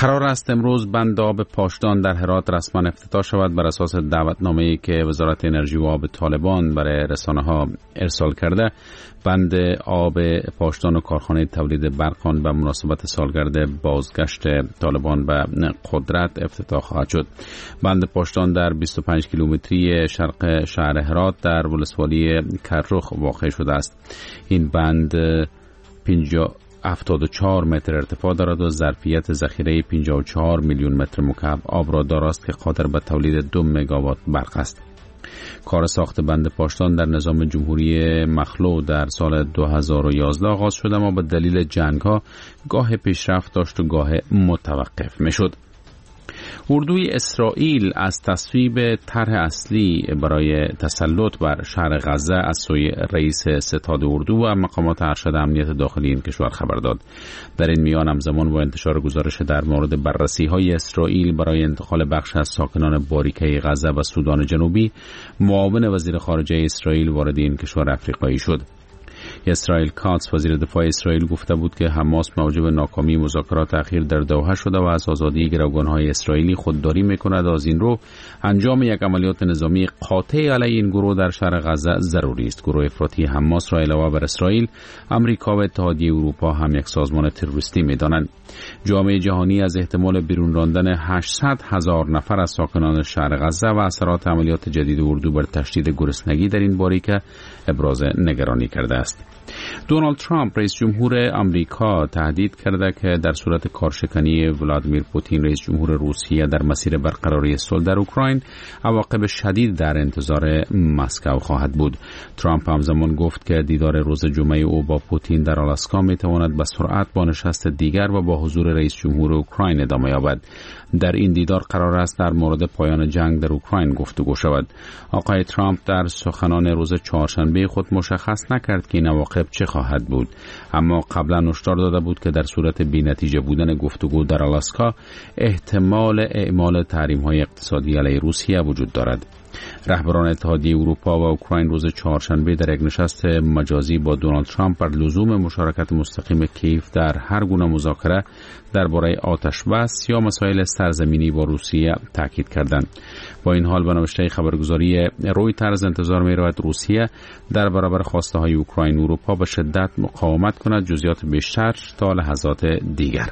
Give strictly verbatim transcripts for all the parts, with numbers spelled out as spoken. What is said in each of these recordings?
قرار است امروز بند آب پاشدان در هرات رسما افتتاح شود بر اساس دعوتنامه‌ای که وزارت انرژی و آب طالبان برای رسانه‌ها ارسال کرده. بند آب پاشدان و کارخانه تولید برق آن به مناسبت سالگرد بازگشت طالبان به قدرت افتتاح خواهد شد. بند پاشدان در بیست و پنج کیلومتری شرق شهر هرات در ولسوالی کرخ واقع شده است. این بند پنجاه هفتاد و چهار متر ارتفاع دارد و ظرفیت ذخیره پنجاه و چهار میلیون متر مکعب آب را دارد که قادر به تولید دو مگاوات برق است. کار ساخت بند پاشدان در نظام جمهوری مخلوع در سال دو هزار و یازده آغاز شد، اما به دلیل جنگ‌ها گاه پیشرفت داشت و گاه متوقف می‌شد. اردوی اسرائیل از تصویب طرح اصلی برای تسلط بر شهر غزه از سوی رئیس ستاد اردو و مقامات ارشد امنیت داخلی این کشور خبر داد. در این میان همزمان با انتشار گزارش در مورد بررسی‌های اسرائیل برای انتقال بخش از ساکنان باریکه غزه و سودان جنوبی، معاون وزیر خارجه اسرائیل وارد این کشور افریقایی شد. اسرائیل کاتس وزیر دفاع اسرائیل گفته بود که حماس موجب ناکامی مذاکرات اخیر در دوحه شده و از آزادی گروگان‌های اسرائیلی خودداری می‌کند. از این رو انجام یک عملیات نظامی قاطع علیه این گروه در شهر غزه ضروری است. گروه افراطی حماس را علاوه بر اسرائیل، امریکا و اتحادیه اروپا هم یک سازمان تروریستی می‌دانند. جامعه جهانی از احتمال بیرون راندن هشتصد هزار نفر از ساکنان شهر غزه و اثرات عملیات جدید اردو بر تشدید گرسنگی در این باریکه ابراز نگرانی کرده است. دونالد ترامپ رئیس جمهور آمریکا تهدید کرده که در صورت کارشکنی ولادیمیر پوتین رئیس جمهور روسیه در مسیر برقراری صلح در اوکراین، عواقب شدید در انتظار مسکو خواهد بود. ترامپ همزمان گفت که دیدار روز جمعه او با پوتین در آلاسکا میتواند به سرعت با نشست دیگر و با حضور رئیس جمهور اوکراین ادامه یابد. در این دیدار قرار است در مورد پایان جنگ در اوکراین گفتگو شود. آقای ترامپ در سخنان روز چهارشنبه خود مشخص نکرد که این عواقب چه خواهد بود، اما قبلا هشدار داده بود که در صورت بی‌نتیجه بودن گفتگو در آلاسکا احتمال اعمال تحریم‌های اقتصادی علیه روسیه وجود دارد. رهبران اتحادیه اروپا و اوکراین روز چهارشنبه در یک نشست مجازی با دونالد ترامپ بر لزوم مشارکت مستقیم کیف در هر گونه مذاکره درباره آتش بس یا مسائل سرزمینی با روسیه تاکید کردند. با این حال به نوشته خبرگزاری رویترز انتظار می رود روسیه در برابر خواسته های اوکراین و اروپا به شدت مقاومت کند. جزئیات بیشتر تا لحظات دیگر.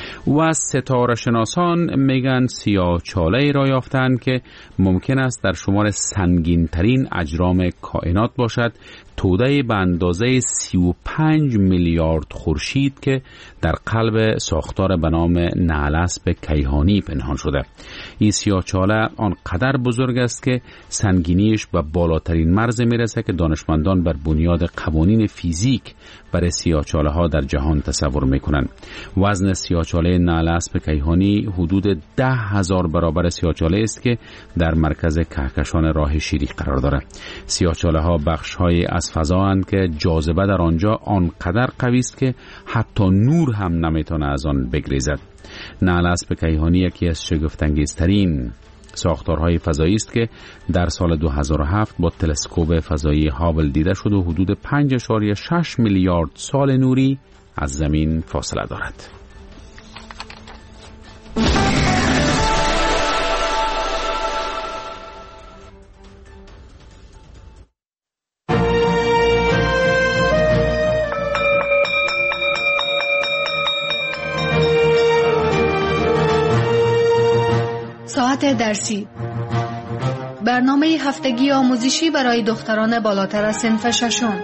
و ستاره شناسان میگن سیاه‌چاله ای را یافتند که ممکن است در شمار سنگین ترین اجرام کائنات باشد، توده به اندازه سی و پنج میلیارد خورشید که در قلب ساختار به نام نعل‌اسب کیهانی پنهان شده. این سیاه‌چاله آنقدر بزرگ است که سنگینیش به بالاترین مرز میرسه که دانشمندان بر بنیاد قوانین فیزیک برای سیاه‌چاله ها در جهان تصور میکنند. وزن سیاه‌چاله نعل‌اسب کیهانی حدود ده هزار برابر سیاه‌چاله است که در مرکز کهکشان راه شیری قرار دارد. سیاه‌چاله ها بخش های از فضااند که جاذبه در آنجا آنقدر قوی است که حتی نور هم نمیتونه از آن بگریزد. نعل‌اسب کیهانی یکی از شگفت‌انگیزترین ساختارهای فضایی است که در سال دو هزار و هفت با تلسکوپ فضایی هابل دیده شد و حدود پنج اشاره شش میلیارد سال نوری از زمین فاصله دارد. ساعت درسی، برنامه هفتگی آموزشی برای دختران بالاتر از صنف ششم.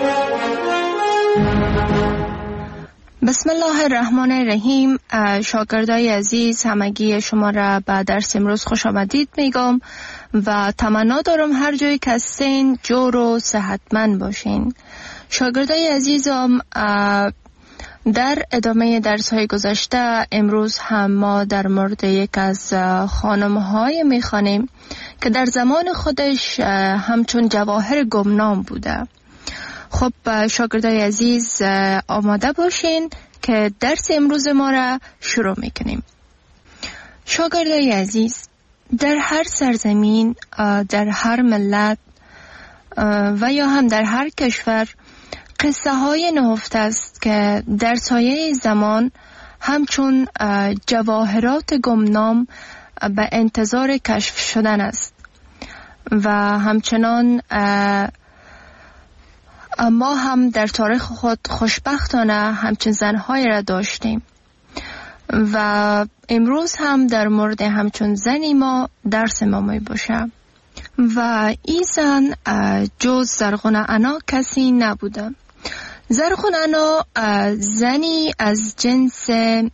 بسم الله الرحمن الرحیم. شاگردای عزیز، همگی شما را به درس امروز خوش آمدید میگم و تمنا دارم هر جایی که هستین جور و صحتمند باشین. شاگردای عزیزم، در ادامه درس های گذشته امروز هم ما در مورد یک از خانم های می خوانیم که در زمان خودش همچون جواهر گمنام بوده. خب شاگردای عزیز آماده باشین که درس امروز ما را شروع می کنیم. شاگردای عزیز، در هر سرزمین، در هر ملت و یا هم در هر کشور قصه های نهفته است که در سایه زمان همچون جواهرات گمنام به انتظار کشف شدن است و همچنان ما هم در تاریخ خود خوشبختانه همچین زنهایی را داشتیم و امروز هم در مورد همچون زنی ما درس ما می باشه و این زن جز زرغونه انا کسی نبوده. زرغونه انا زنی از جنس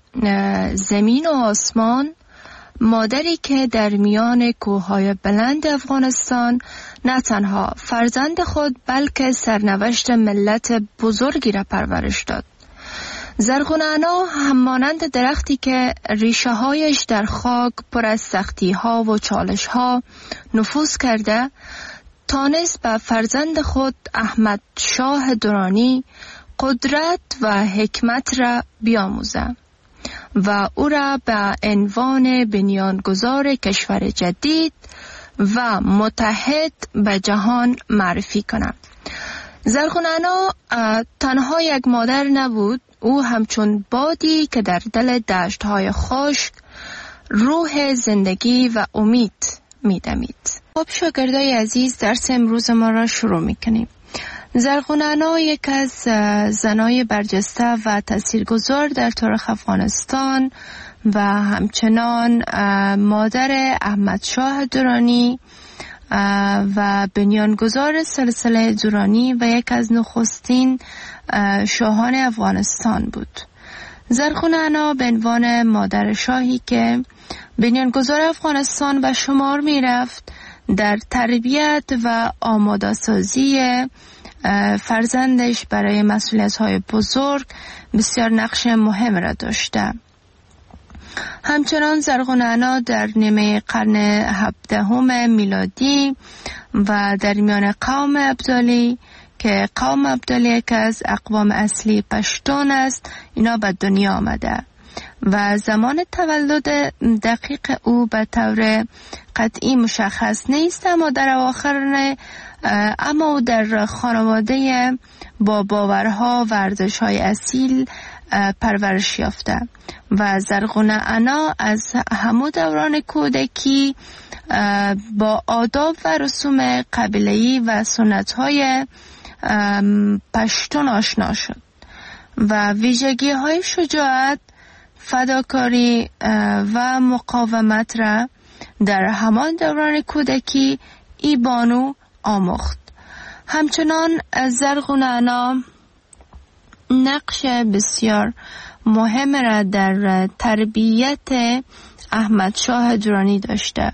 زمین و آسمان، مادری که در میان کوههای بلند افغانستان نه تنها فرزند خود بلکه سرنوشت ملت بزرگی را پرورش داد. زرغونه انا همانند درختی که ریشه هایش در خاک پر از سختی ها و چالش ها نفوذ کرده، تانست به فرزند خود احمد شاه درانی قدرت و حکمت را بیاموزه و او را به عنوان بنیانگذار کشور جدید و متحد به جهان معرفی کنه. زرغونه انا تنها یک مادر نبود، او همچون بادی که در دل دشت‌های خشک روح زندگی و امید می‌دمید. خب شاگردای عزیز، درس امروز ما را شروع می‌کنیم. زرغونه انا یک از زنای برجسته و تاثیرگذار در تاریخ افغانستان و همچنان مادر احمد شاه درانی و بنیانگذار سلسله درانی و یک از نخستین شاهان افغانستان بود. زرغونه انا به عنوان مادر شاهی که بنیانگذار افغانستان و شمار می رفت، در تربیت و آماده سازی فرزندش برای مسئولیت‌های بزرگ بسیار نقش مهم را داشته. همچنان زرغونه انا در نیمه قرن هفدهم میلادی و در میان قوم ابدالی که قوم ابدالی یک از اقوام اصلی پشتون است، اینا به دنیا آمده و زمان تولد دقیق او به طور قطعی مشخص نیست، اما در اواخر اما او در خانواده با باورها و ارزش‌های اصیل پرورش یافته و زرغونه انا از همون دوران کودکی با آداب و رسوم قبیله‌ای و سنت‌های پشتون آشنا شد و ویژگی‌های شجاعت، فداکاری و مقاومت را در همان دوران کودکی ای بانو آموخت. همچنان زرغونه انا نقش بسیار مهم را در تربیت احمد شاه درانی داشته.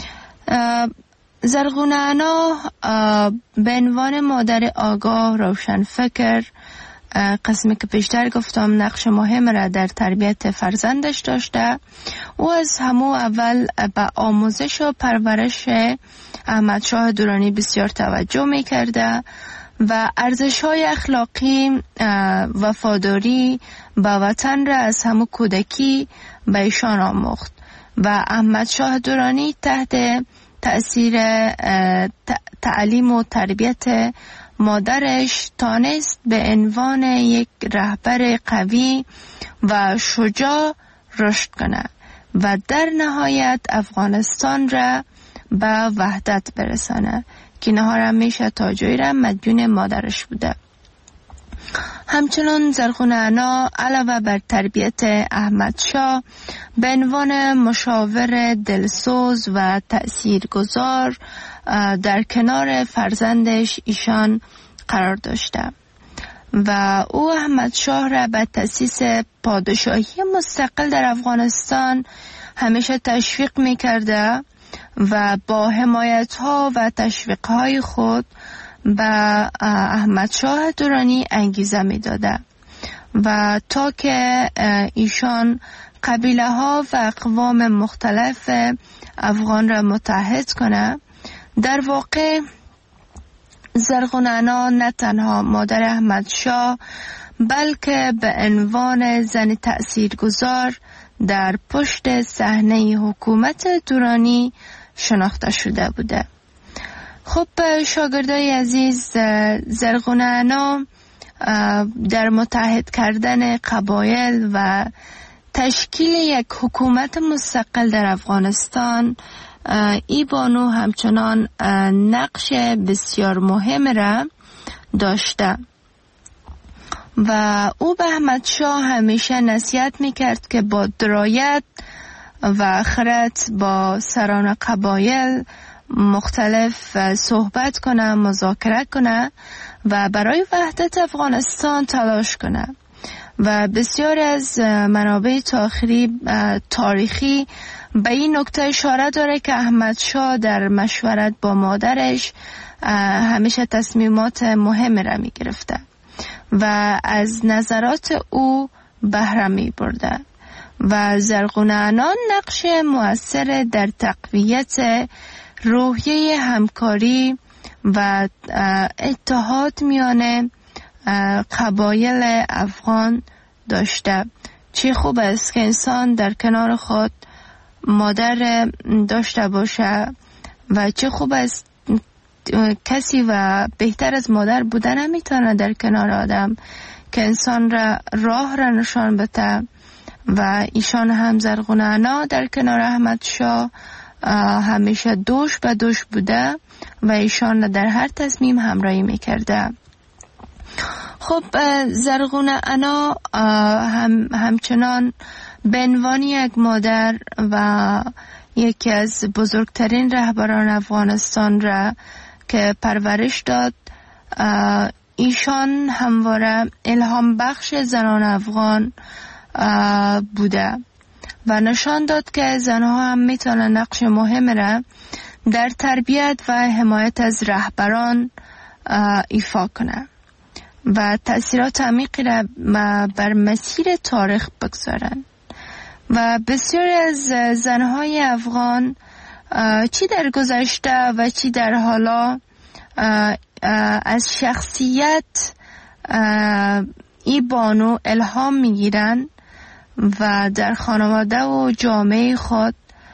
زرغونه انا به عنوان مادر آگاه، روشن فکر، قسمی که پیشتر گفتم نقش مهم را در تربیت فرزندش داشته. او از همو اول به آموزش و پرورش احمد شاه درانی بسیار توجه می کرده و ارزش‌های اخلاقی، وفاداری به وطن را از همو کودکی به ایشان آموخت و احمد شاه درانی تحت تأثیر تعلیم و تربیت مادرش تانست به عنوان یک رهبر قوی و شجاع رشد کنه و در نهایت افغانستان را به وحدت برسانه که نهار همیشه تاجوی را مدیون مادرش بوده. همچنان زرغونه انا علاوه بر تربیت احمد شاه به عنوان مشاور دلسوز و تأثیرگذار در کنار فرزندش ایشان قرار داشته و او احمد شاه را به تأسیس پادشاهی مستقل در افغانستان همیشه تشویق می کرده و با حمایت ها و تشویق های خود به احمد شاه درانی انگیزه می داده و تا که ایشان قبیله ها و اقوام مختلف افغان را متحد کنه. در واقع زرغونه انا نه تنها مادر احمد شاه بلکه به عنوان زن تأثیرگذار در پشت صحنه حکومت درانی شناخته شده بوده. خب شاگردای عزیز، زرغونه انا در متحد کردن قبایل و تشکیل یک حکومت مستقل در افغانستان ای بانو همچنان نقش بسیار مهم را داشته و او به احمد شاه همیشه نصیحت میکرد که با درایت و خرد با سران قبایل مختلف صحبت کنه، مذاکره کنه و برای وحدت افغانستان تلاش کنه و بسیار از منابع تاریخی تاریخی به این نکته اشاره داره که احمد شاه در مشورت با مادرش همیشه تصمیمات مهم را می گرفته و از نظرات او بهره می برده و زرغون انا نقش مؤثر در تقویت روحیه همکاری و اتحاد میان قبایل افغان داشته. چه خوب است که انسان در کنار خود مادر داشته باشه و چه خوب است کسی و بهتر از مادر بودن نمیتونه در کنار آدم که انسان را راه را نشان بده و ایشان هم زرغون انا در کنار احمد شاه همیشه دوش به دوش بوده و ایشان در هر تصمیم همراهی میکرده. خب زرغون انا هم همچنان به عنوان یک مادر و یکی از بزرگترین رهبران افغانستان را که پرورش داد، ایشان همواره الهام بخش زنان افغان بوده و نشان داد که زنها هم میتونن نقش مهم را در تربیت و حمایت از رهبران ایفا کنند و تأثیرات عمیقی را بر مسیر تاریخ بگذارند و بسیاری از زنهای افغان چی در گذشته و چی در حالا از شخصیت ای بانو الهام میگیرن و در خانواده و جامعه خود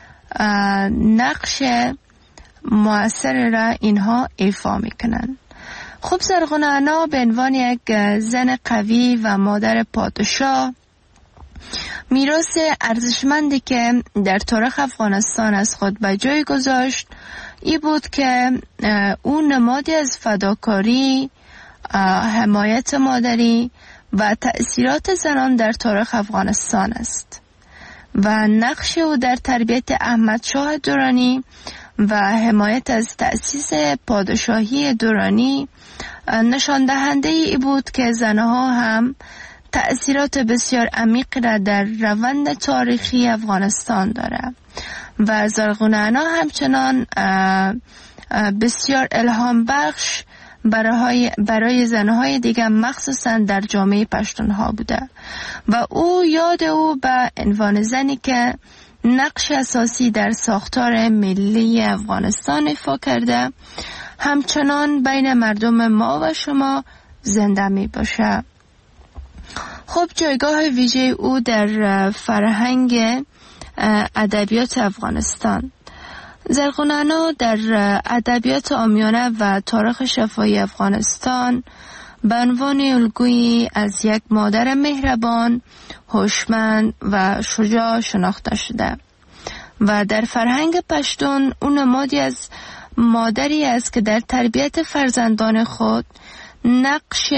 نقش مؤثر را اینها ایفا میکنن. خب زرغون انا به عنوان یک زن قوی و مادر پادشاه میراث ارزشمندی که در تاریخ افغانستان از خود به جای گذاشت ای بود که او نمادی از فداکاری، حمایت مادری و تأثیرات زنان در تاریخ افغانستان است و نقش او در تربیت احمد شاه درانی و حمایت از تأسیس پادشاهی درانی نشان دهنده ای بود که زنها هم تأثیرات بسیار عمیق را در روند تاریخی افغانستان دارد و زرغون انا همچنان بسیار الهام بخش برای برای زنهای دیگر مخصوصا در جامعه پشتونها بوده و او یاد او به عنوان زنی که نقش اساسی در ساختار ملی افغانستان ایفا کرده همچنان بین مردم ما و شما زنده می باشه. خب جایگاه ویژه او در فرهنگ ادبیات افغانستان. زرغون انا در ادبیات عامیانه و تاریخ شفاهی افغانستان به عنوان الگویی از یک مادر مهربان، هوشمند و شجاع شناخته شده و در فرهنگ پشتون او نمادی از مادری است که در تربیت فرزندان خود نقش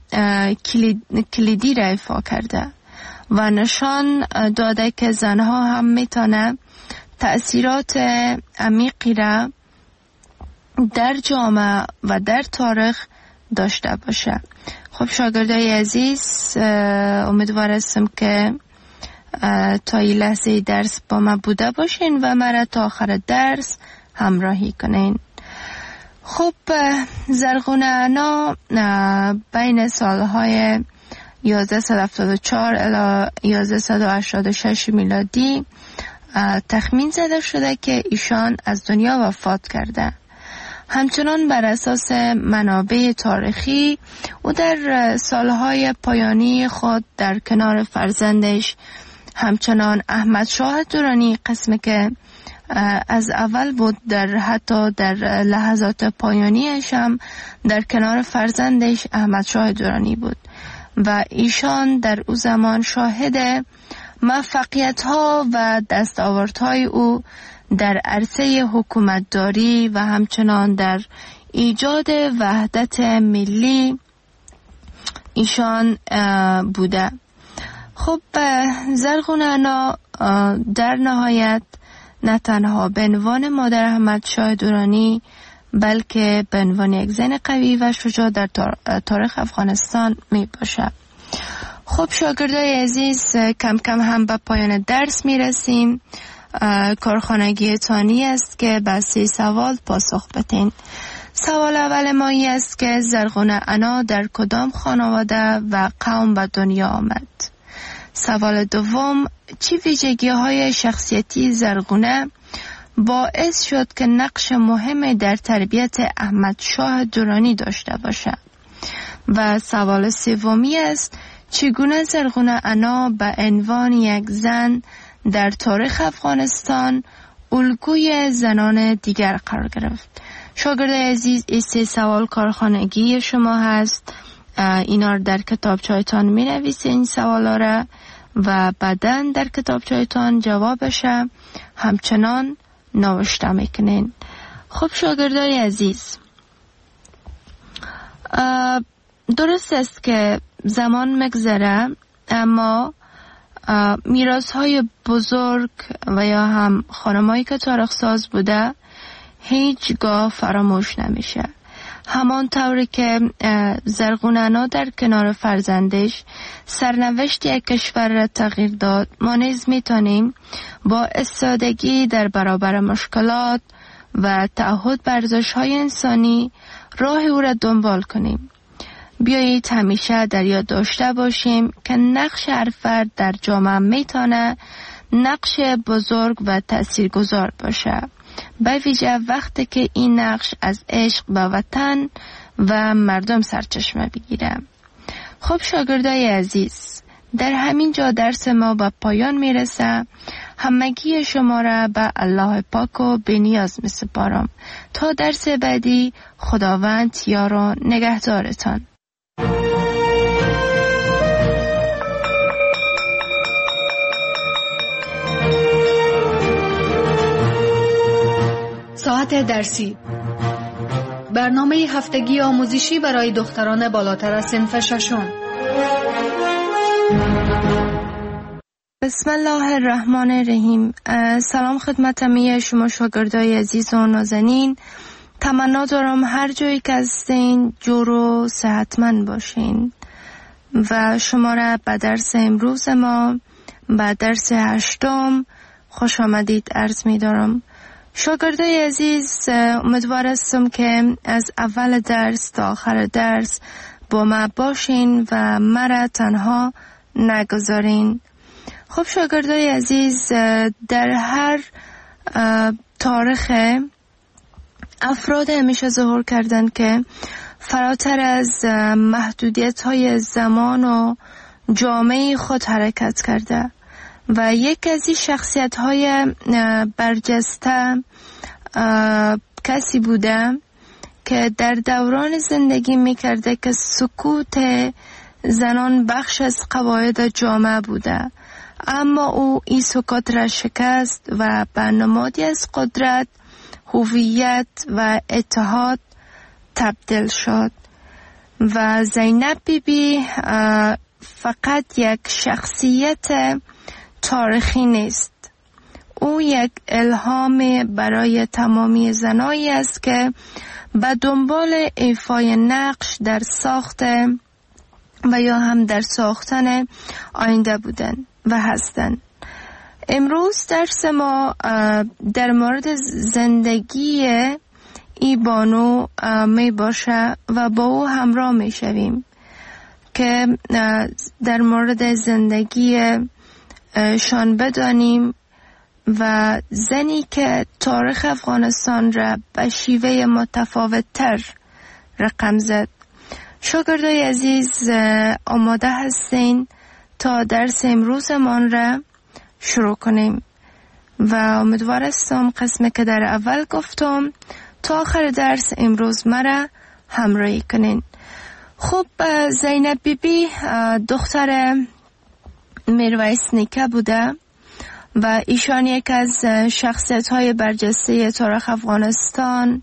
کلیدی را ایفا کرده و نشان داده که زنها هم میتونه تأثیرات عمیقی را در جامعه و در تاریخ داشته باشه. خب شاگردای عزیز، امیدوار هستم که تا این لحظه درس با ما بوده باشین و مرا تا آخر درس همراهی کنین. خب زرغون انا بین سالهای یازده هفتاد و چهار الی یازده هشتاد و شش میلادی تخمین زده شده که ایشان از دنیا وفات کرده. همچنان بر اساس منابع تاریخی او در سالهای پایانی خود در کنار فرزندش همچنان احمد شاه درانی، قسمی که از اول بود، در حتی در لحظات پایانیش هم در کنار فرزندش احمد شاه درانی بود و ایشان در او زمان شاهد موفقیت ها و دستاوردهای او در عرصه حکومتداری و همچنان در ایجاد وحدت ملی ایشان بوده. خب زرغون انا در نهایت نه تنها به عنوان مادر احمد شاه درانی بلکه به عنوان یک زن قوی و شجاع در تاریخ افغانستان می باشد. خب شاگردای عزیز، کم کم هم به پایان درس می رسیم. کارخانگی تانی است که به سه سوال پاسخ بدین. سوال اول ما این است که زرغون انا در کدام خانواده و قوم به دنیا آمد؟ سوال دوم، چه ویژگی های شخصیتی زرغونه باعث شد که نقش مهم در تربیت احمد شاه درانی داشته باشد؟ و سوال سومی است چگونه زرغون انا به عنوان یک زن در تاریخ افغانستان الگوی زنان دیگر قرار گرفت؟ شاگرد عزیز، این سه سوال کارخانگی شما هست. اینا رو در کتابچه‌تان می نویسین این سوالا را و بعداً در کتابچه‌تان جوابش همچنان نوشته میکنین. خب شاگردای عزیز، درست است که زمان مگذره اما میراث های بزرگ و یا هم خانمایی که تاریخ ساز بوده هیچگاه فراموش نمیشه. همان طوری که زرغون انا در کنار فرزندش سرنوشت یک کشور را تغییر داد، ما نیز میتونیم با استادگی در برابر مشکلات و تعهد بر ارزش‌های انسانی راه او را دنبال کنیم. بیایید همیشه در یاد داشته باشیم که نقش هر فرد در جامعه میتونه نقش بزرگ و تاثیرگذار باشه، به ویژه وقتی که این نقش از عشق به وطن و مردم سرچشمه بگیره. خب شاگردای عزیز، در همین جا درس ما به پایان میرسه. همگی شما را به الله پاک و بی‌نیاز می سپارم. تا درس بعدی، خداوند یار و نگهدارتان. ساعت درسی، برنامه هفتگی آموزشی برای دختران بالاتر از صنف ششم. بسم الله الرحمن الرحیم. سلام خدمت همه شما شاگردای عزیز و نازنین. تمنا دارم هر جایی که هستین جور و صحتمند باشین و شما را به درس امروز ما، به درس هشتم خوش آمدید عرض می دارم. شاگردای عزیز، امیدوار هستم که از اول درس تا آخر درس با ما باشین و مرا تنها نگذارین. خب شاگردای عزیز، در هر تاریخ افراد همیشه ظهور کردند که فراتر از محدودیت های زمان و جامعه خود حرکت کرده و یک از این شخصیت های برجسته کسی بوده که در دوران زندگی میکرده که سکوت زنان بخش از قواعد جامعه بوده، اما او این سکوت را شکست و به نمادی از قدرت، هویت و اتحاد تبدیل شد. و زینب بی بی فقط یک شخصیت تاریخی نیست، او یک الهام برای تمامی زنایی است که به دنبال ایفای نقش در ساخت و یا هم در ساختن آینده بودند و هستند. امروز درس ما در مورد زندگی ای بانو می باشه و با او همراه می شویم که در مورد زندگی شان بدانیم و زنی که تاریخ افغانستان را به شیوه متفاوت تر رقم زد. شاگردای عزیز، آماده هستین تا درس امروزمان را شروع کنیم و امیدوار هستم قسمی که در اول گفتم تا آخر درس امروز مرا همراهی کنین. خب زینب بی بی دختر میرویس نیکه بوده و ایشان یک از شخصیت های برجسته تاریخ افغانستان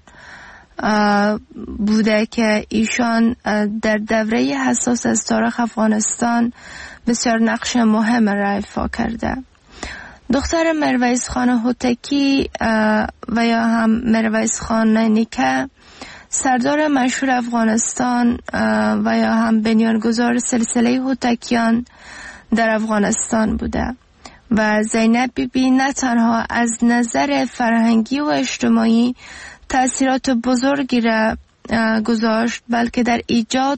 بوده که ایشان در دوره حساس از تاریخ افغانستان بسیار نقش مهم را ایفا کرده. دختر میرویس خان هوتکی و یا هم میرویس خان نیکه سردار مشهور افغانستان و یا هم بنیانگذار سلسله هوتکیان در افغانستان بوده و زینب بی بی نه تنها از نظر فرهنگی و اجتماعی تأثیرات بزرگی را گذاشت بلکه در ایجاد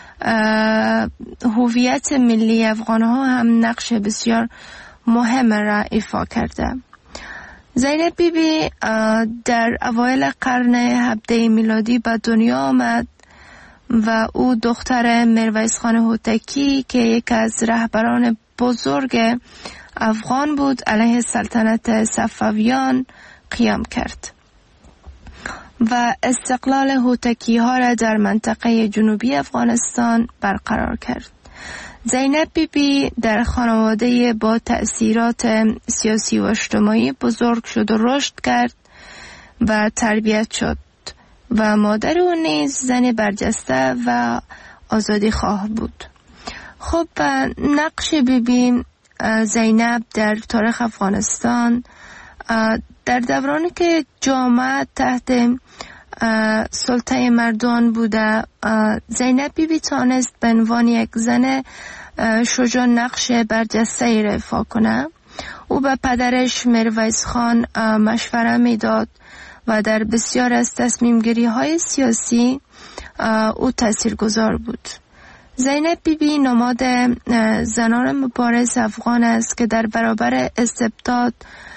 هویت ملی افغانها هم نقش بسیار مهم را ایفا کرده. زینب بی بی در اوایل قرن هفدهم میلادی به دنیا آمد و او دختر میرویس خان هوتکی که یک از رهبران بزرگ افغان بود علیه سلطنت صفویان قیام کرد و استقلال هوتکی ها را در منطقه جنوبی افغانستان برقرار کرد. زینب بی بی در خانواده با تأثیرات سیاسی و اجتماعی بزرگ شد و رشد کرد و تربیت شد و مادر او نیز زن برجسته و آزادی خواه بود. خب نقش بی بی زینب در تاریخ افغانستان در دورانی که جامعه تحت سلطه مردان بوده، زینب بی بی تانست به عنوان یک زن شجاع نقش برجسته ای را ایفا کنه. او به پدرش میرویس خان مشوره میداد و در بسیار از تصمیم گیری های سیاسی او تاثیرگذار بود. زینب بی بی نماد زنان مبارز افغان است که در برابر استبداد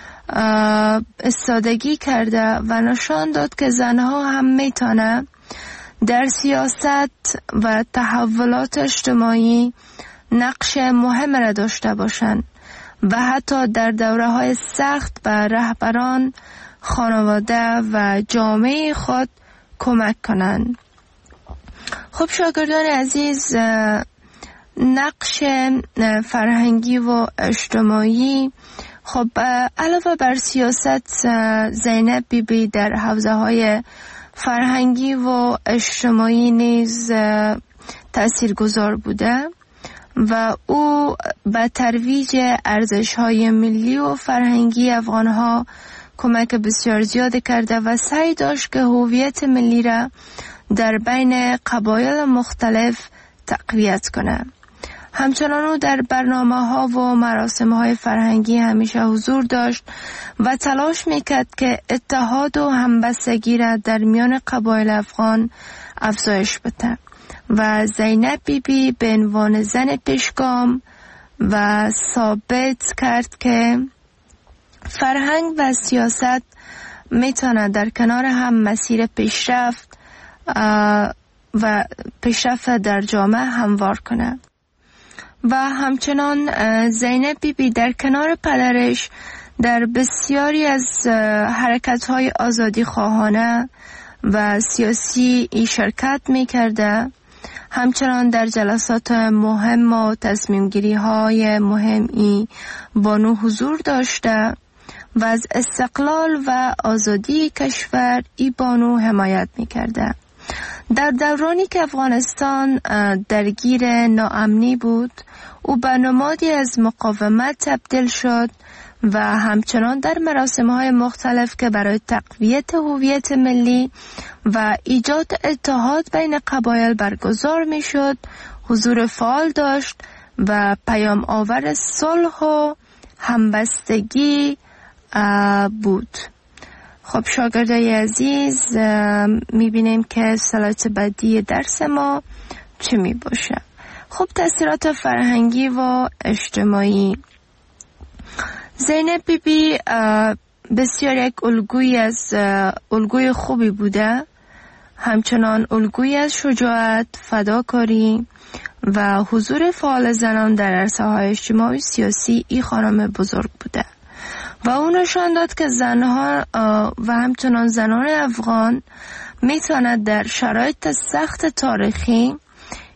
استادگی کرده و نشان داد که زنها هم میتونه در سیاست و تحولات اجتماعی نقش مهم را داشته باشند و حتی در دوره های سخت به رهبران خانواده و جامعه خود کمک کنند. خب شاگردان عزیز، نقش فرهنگی و اجتماعی، خب علاوه بر سیاست، زینب بی بی در حوزه های فرهنگی و اجتماعی نیز تاثیرگذار بوده و او به ترویج ارزش های ملی و فرهنگی افغان ها کمک بسیار زیاد کرده و سعی داشت که هویت ملی را در بین قبایل مختلف تقویت کنه. همچنان او در برنامه ها و مراسم های فرهنگی همیشه حضور داشت و تلاش میکرد که اتحاد و همبستگی را در میان قبایل افغان افزایش بده و زینب بی بی به عنوان زن پیشگام و ثابت کرد که فرهنگ و سیاست میتونه در کنار هم مسیر پیشرفت و پیشرفت در جامعه هموار کنه. و همچنان زینب بی بی در کنار پدرش در بسیاری از حرکت‌های آزادی خواهانه و سیاسی شرکت می‌کرده. همچنان در جلسات مهم و تصمیم‌گیری‌های مهمی بانو حضور داشته و از استقلال و آزادی کشور ای بانو حمایت می‌کرده. در دورانی که افغانستان درگیر ناامنی بود، او به نمادی از مقاومت تبدیل شد و همچنان در مراسم‌های مختلف که برای تقویت هویت ملی و ایجاد اتحاد بین قبایل برگزار می‌شد حضور فعال داشت و پیام آور صلح و همبستگی بود. خب شاگردای عزیز، میبینیم که سلایت بعدی درس ما چه می باشه. خب تأثیرات فرهنگی و اجتماعی. زینب بی بی بسیار یک الگوی از الگوی خوبی بوده، همچنان الگوی از شجاعت، فداکاری و حضور فعال زنان در عرصه‌های اجتماعی سیاسی ای خانم بزرگ بوده و اون نشان داد که زنها و همچنان زنان افغان میتواند در شرایط سخت تاریخی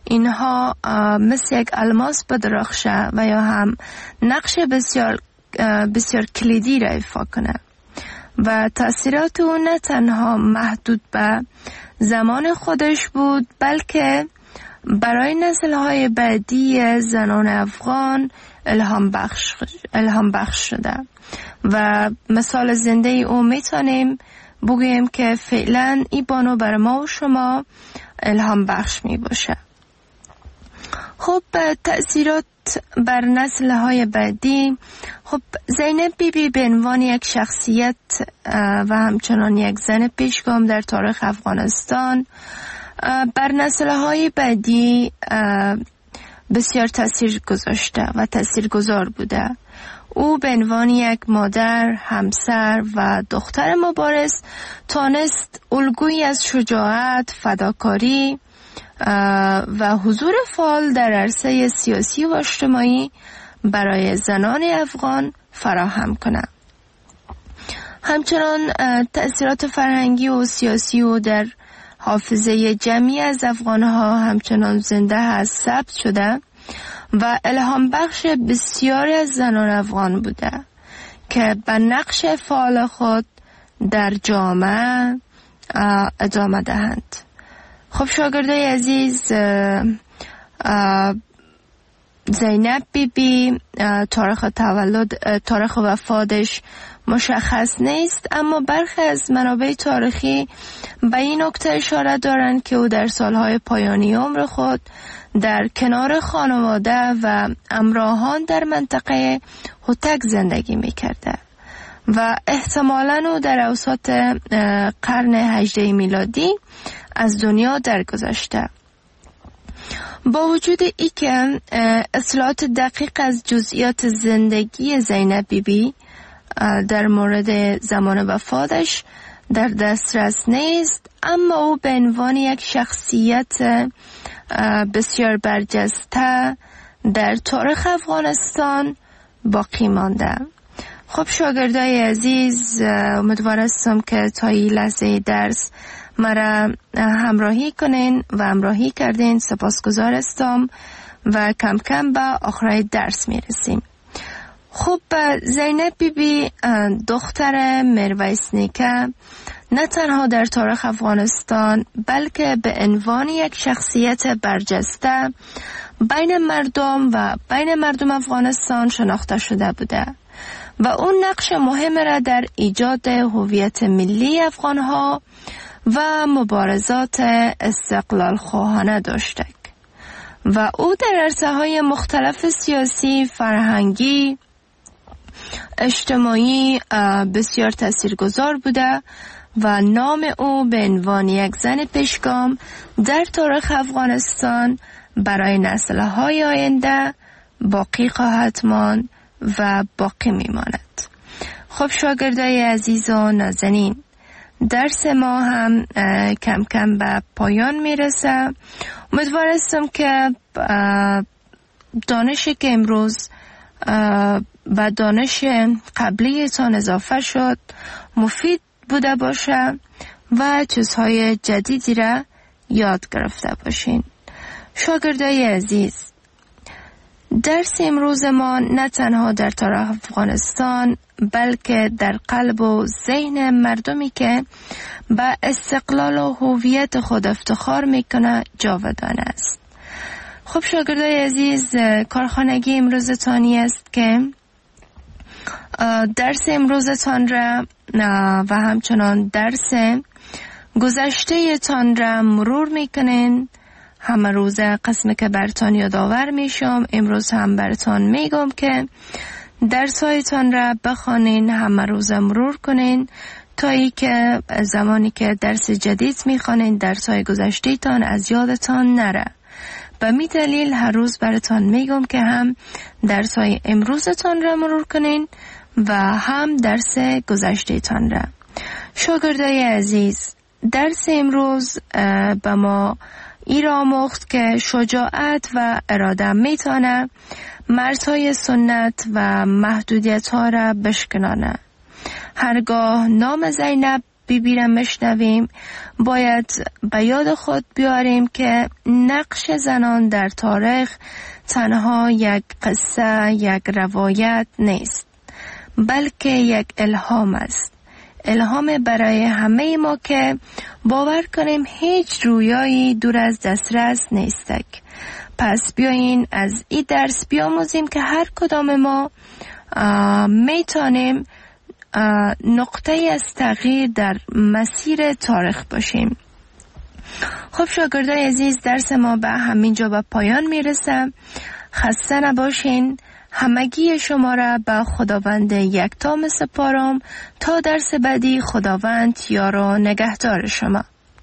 اینها مثل یک الماس بدرخشه و یا هم نقش بسیار بسیار کلیدی را ایفا کنه و تأثیرات او نه تنها محدود به زمان خودش بود بلکه برای نسل‌های بعدی زنان افغان الهام بخش الهام بخش شده و مثال زنده او میتونیم بگوییم که فعلا این بانو بر ما و شما الهام بخش می باشه. خب تأثیرات بر نسل‌های بعدی، خب زینب بیبی به عنوان یک شخصیت و همچنان یک زن پیشگام در تاریخ افغانستان بر نسل‌های بعدی بسیار تأثیر گذاشته و تأثیرگذار بوده. او به عنوان یک مادر، همسر و دختر مبارز تانست الگویی از شجاعت، فداکاری و حضور فعال در عرصه سیاسی و اجتماعی برای زنان افغان فراهم کند. همچنان تأثیرات فرهنگی و سیاسی او در حافظه جمعی از افغانها همچنان زنده هست، ثبت شده و الهام بخش بسیاری از زنان افغان بوده که به نقش فعال خود در جامعه ادامه دهند. خب شاگردای عزیز، زینب بیبی تاریخ تولد تاریخ وفاتش مشخص نیست، اما برخی از منابع تاریخی به این نکته اشاره دارند که او در سالهای پایانی عمر خود در کنار خانواده و همراهان در منطقه هوتک زندگی می‌کرده و احتمالاً او در اوسط قرن هجدهم میلادی از دنیا درگذشته. با وجود ای که اطلاعات دقیق از جزئیات زندگی زینب بیبی در مورد زمان وفاتش در دسترس نیست، اما او به عنوان یک شخصیت بسیار برجسته در تاریخ افغانستان باقی مانده. خب شاگردای عزیز، امیدوار هستم که تا این لحظه درس مرا همراهی کنین و همراهی کردین. سپاسگزار هستم و کم کم به آخرای درس میرسیم. خب زینب بیبی دختر میرویس نیکه نه تنها در تاریخ افغانستان بلکه به عنوان یک شخصیت برجسته بین مردم و بین مردم افغانستان شناخته شده بوده و اون نقش مهم را در ایجاد هویت ملی افغانها و مبارزات استقلال خواهانه داشته و او در عرصه‌های مختلف سیاسی، فرهنگی، اجتماعی بسیار تاثیرگذار بوده و نام او به عنوان یک زن پیشگام در تاریخ افغانستان برای نسل‌های آینده باقی خواهد ماند و باقی میماند. خب شاگردای عزیز و نازنین، درس ما هم کم کم به پایان میرسه. امیدوار هستم که دانشی که امروز و دانش قبلیتان اضافه شد مفید بوده باشه و چیزهای جدیدی را یاد گرفته باشین. شاگردای عزیز، درس امروز ما نه تنها در تاریخ افغانستان بلکه در قلب و ذهن مردمی که به استقلال و هویت خود افتخار میکنه جاودان است. خب شاگردای عزیز، کارخانگی امروزتانی است که درس امروزتان را و همچنان درس گذشته تان را مرور میکنین. همه روز قسمی که برتان یادآور میشم، امروز هم برتان میگم که درسایتان را بخوانین، همه روز مرور کنین تا ای که زمانی که درس جدید میخوانین درسای گذشته تان از یادتان نره. به می دلیل هر روز برتان میگم که هم درسای امروزتان را مرور کنین و هم درس گذشته تان را. شاگردای عزیز، درس امروز به ما ای را آموخت که شجاعت و اراده میتونه مرزهای سنت و محدودیت ها را بشکنانه. هرگاه نام زینب بی بی را میشنویم باید به یاد خود بیاریم که نقش زنان در تاریخ تنها یک قصه، یک روایت نیست، بلکه یک الهام است. الهام برای همه ما که باور کنیم هیچ رویایی دور از دسترس نیستک. پس بیایین از این درس بیاموزیم که هر کدام ما میتونیم نقطه از تغییر در مسیر تاریخ باشیم. خب شاگردای عزیز، درس ما به همینجا به پایان میرسه. خسته نباشین. همگی شما را به خداوند یکتا میسپارم تا درس بعدی. خداوند یار و نگهدار شما.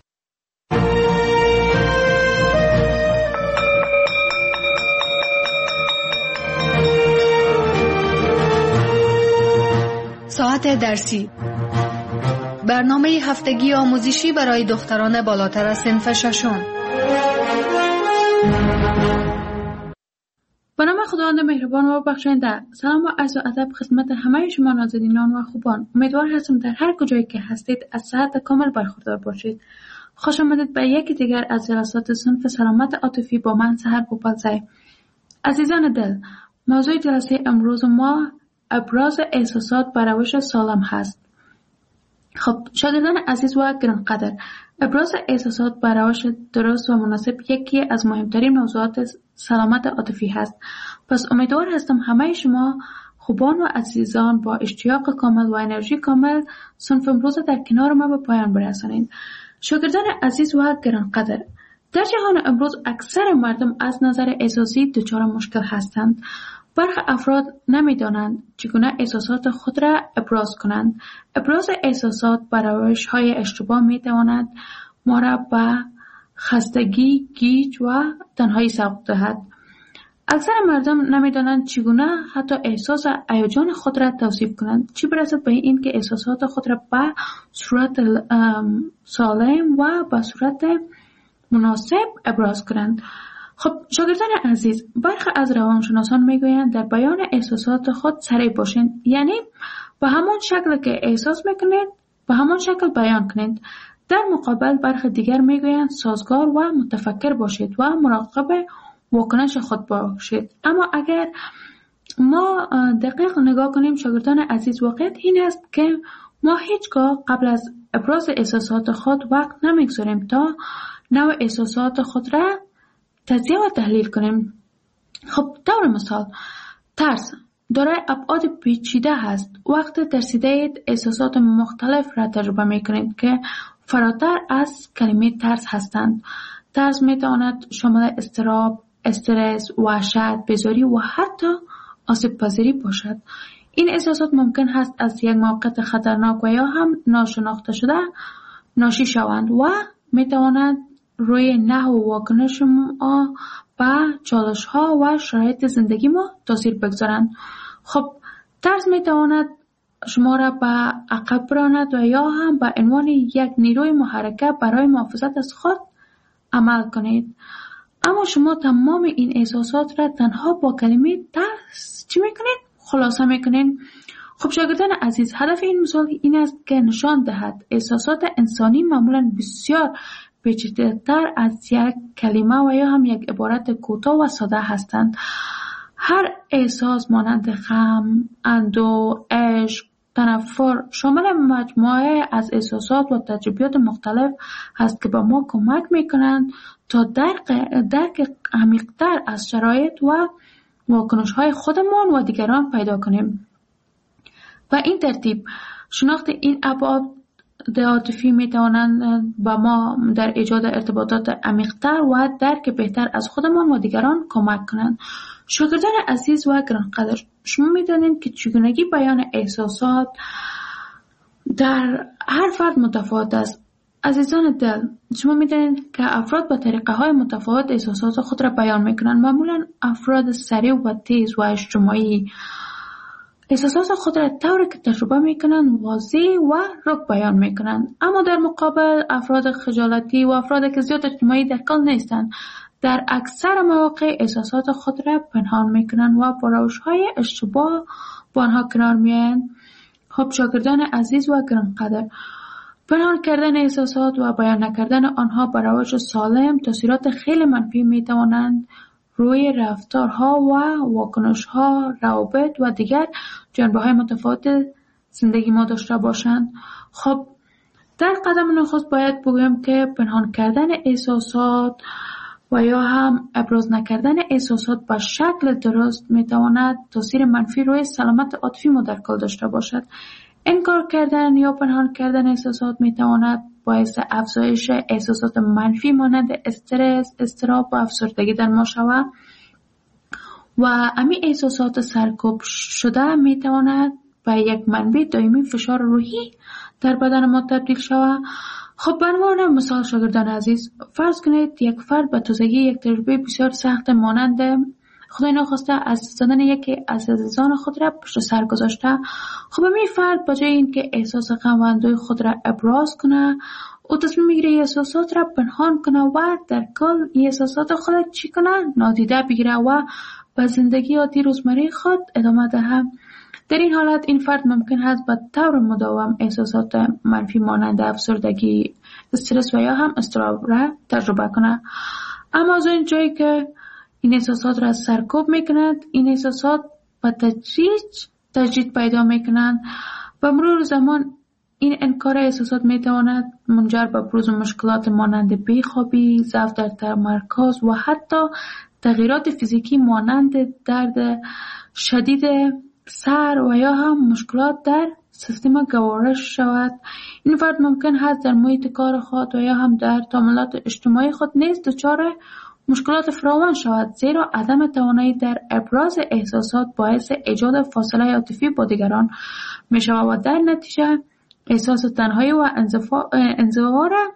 ساعت درسی، برنامه هفتگی آموزشی برای دختران بالاتر از صنف ششم. به نام خداوند مهربان و بخشنده. سلام و عرض و ادب خدمت همه شما نازنینان و خوبان. امیدوار هستم در هر کجایی که هستید از صحت کامل برخوردار باشید. خوش آمدید به یکی دیگر از جلسات صنف سلامت عاطفی با من سحر پوپلزی. عزیزان دل، موضوع جلسه امروز ما ابراز احساسات بر روش سالم هست. خب شاگردان عزیز و گرانقدر، ابراز احساسات بر روش درست و مناسب یکی از مهمترین موضوعات سلامت عاطفی هست. پس امیدوار هستم همه شما خوبان و عزیزان با اشتیاق کامل و انرژی کامل صنف امروز در کنار ما به پایان برسانید. شاگردان عزیز و گرانقدر، در جهان امروز اکثر مردم از نظر احساسی دچار مشکل هستند. برخی افراد نمی‌دانند چگونه احساسات خود را ابراز کنند. ابراز احساسات بر روش‌های اشتباه می‌تواند ما را به خستگی، گیج و تنهایی سوق دهد. اکثر مردم نمی‌دانند چگونه حتی احساس هیجان خود را توصیف کنند، چه برسد به این که احساسات خود را به صورت سالم و به صورت مناسب ابراز کنند. خب شاگردان عزیز، برخی از روانشناسان میگویند در بیان احساسات خود سریع باشید، یعنی به همان شکل که احساس میکنید به همان شکل بیان کنید. در مقابل برخی دیگر میگویند سازگار و متفکر باشید و مراقب واکنش خود باشید. اما اگر ما دقیق نگاه کنیم شاگردان عزیز، واقعیت این است که ما هیچگاه قبل از ابراز احساسات خود وقت نمیگذاریم تا نوع احساسات خود را تجزیه و تحلیل کنیم. خب طور مثال، ترس دارای ابعاد پیچیده هست. وقتی ترسیده اید احساسات مختلف را تجربه می کنید که فراتر از کلمه ترس هستند. ترس می تواند شامل اضطراب، استرس، وحشت، بیزاری و حتی آسیب پذیری باشد. این احساسات ممکن هست از یک موقعیت خطرناک و یا هم ناشناخته شده ناشی شوند و می تواند روی نحو و واکنش ما به چالش ها و شرایط زندگی ما تاثیر بگذارند. خب ترس می تواند شما را به عقب براند و یا هم به عنوان یک نیروی محرکه برای محافظت از خود عمل کنید. اما شما تمام این احساسات را تنها با کلمه ترس چی می کنید؟ خلاصه می کنید. خب شاگردان عزیز، هدف این مثال این است که نشان دهد احساسات انسانی معمولا بسیار پیچیده‌تر از یک کلمه و یا هم یک عبارت کوتاه و ساده هستند. هر احساس مانند غم، اندوه، عشق، تنفر شامل مجموعه از احساسات و تجربیات مختلف هست که به ما کمک میکنند تا درک درک عمیق‌تر از شرایط و واکنش‌های خودمان و دیگران پیدا کنیم. و این ترتیب شناخت این ابعاد عاطفی می توانند با ما در ایجاد ارتباطات عمیق‌تر و درک بهتر از خودمان و دیگران کمک کنند. شاگردان عزیز و گرانقدر، شما می دانید که چگونگی بیان احساسات در هر فرد متفاوت است. عزیزان دل، شما می دانید که افراد با طریقه های متفاوت احساسات خود را بیان می کنند. معمولا افراد سریع و تیز و اجتماعی احساسات خود را طوری که تجربه میکنند واضح و رک بیان میکنند. اما در مقابل افراد خجالتی و افرادی که زیاد اجتماعی در کل نیستند در اکثر مواقع احساسات خود را پنهان میکنند و با روش‌های اشتباه با آنها کنار میآیند. خب شاگردان عزیز و گرانقدر، پنهان کردن احساسات و بیان نکردن آنها بر روش سالم تاثیرات خیلی منفی می توانند روی رفتارها و واکنشها، روابط و دیگر جنبه‌های متفاوت زندگی ما داشته باشند. خب در قدم نخست باید بگویم که پنهان کردن احساسات و یا هم ابراز نکردن احساسات به شکل درست می تواند تاثیر منفی روی سلامت عاطفی ما در کل داشته باشد. انکار کردن یا پنهان کردن احساسات می تواند باعث افزایش احساسات منفی مانند استرس، اضطراب و افسردگی در ما شود و امی احساسات سرکوب شده می تواند به یک منبع دائمی فشار روحی در بدن ما تبدیل شود. خب به عنوان مثال شاگردان عزیز، فرض کنید یک فرد به تازگی یک تجربه بسیار سخت مانند خدای ناخواسته از دادن یکی از عزیزان خود را پشت سر گذاشته. خب این فرد به جای اینکه احساس غم و اندوه خود را ابراز کنه، او تصمیم میگیره احساسات را پنهان کنه و در کل احساسات خود چی کنه؟ نادیده بگیره و به زندگی عادی روزمره خود ادامه دهه. در این حالت این فرد ممکن است به طور مداوم احساسات منفی مانند افسردگی، استرس و یا هم اضطراب را تجربه کنه. اما از این جایی که این احساسات را سرکوب میکنند، این احساسات به تدریج تجدید پیدا میکنند و مرور زمان این انکار احساسات میتواند منجر به بروز مشکلات مانند بیخوابی، ضعف در تمرکز و حتی تغییرات فیزیکی مانند درد شدید سر و یا هم مشکلات در سیستم گوارش شود. این فرد ممکن است در محیط کار خود و یا هم در تعاملات اجتماعی خود نیز دچار مشکلات فراوان شود، زیرا عدم توانایی در ابراز احساسات باعث ایجاد فاصله عاطفی با دیگران می شود و در نتیجه احساس تنهایی و انزوا را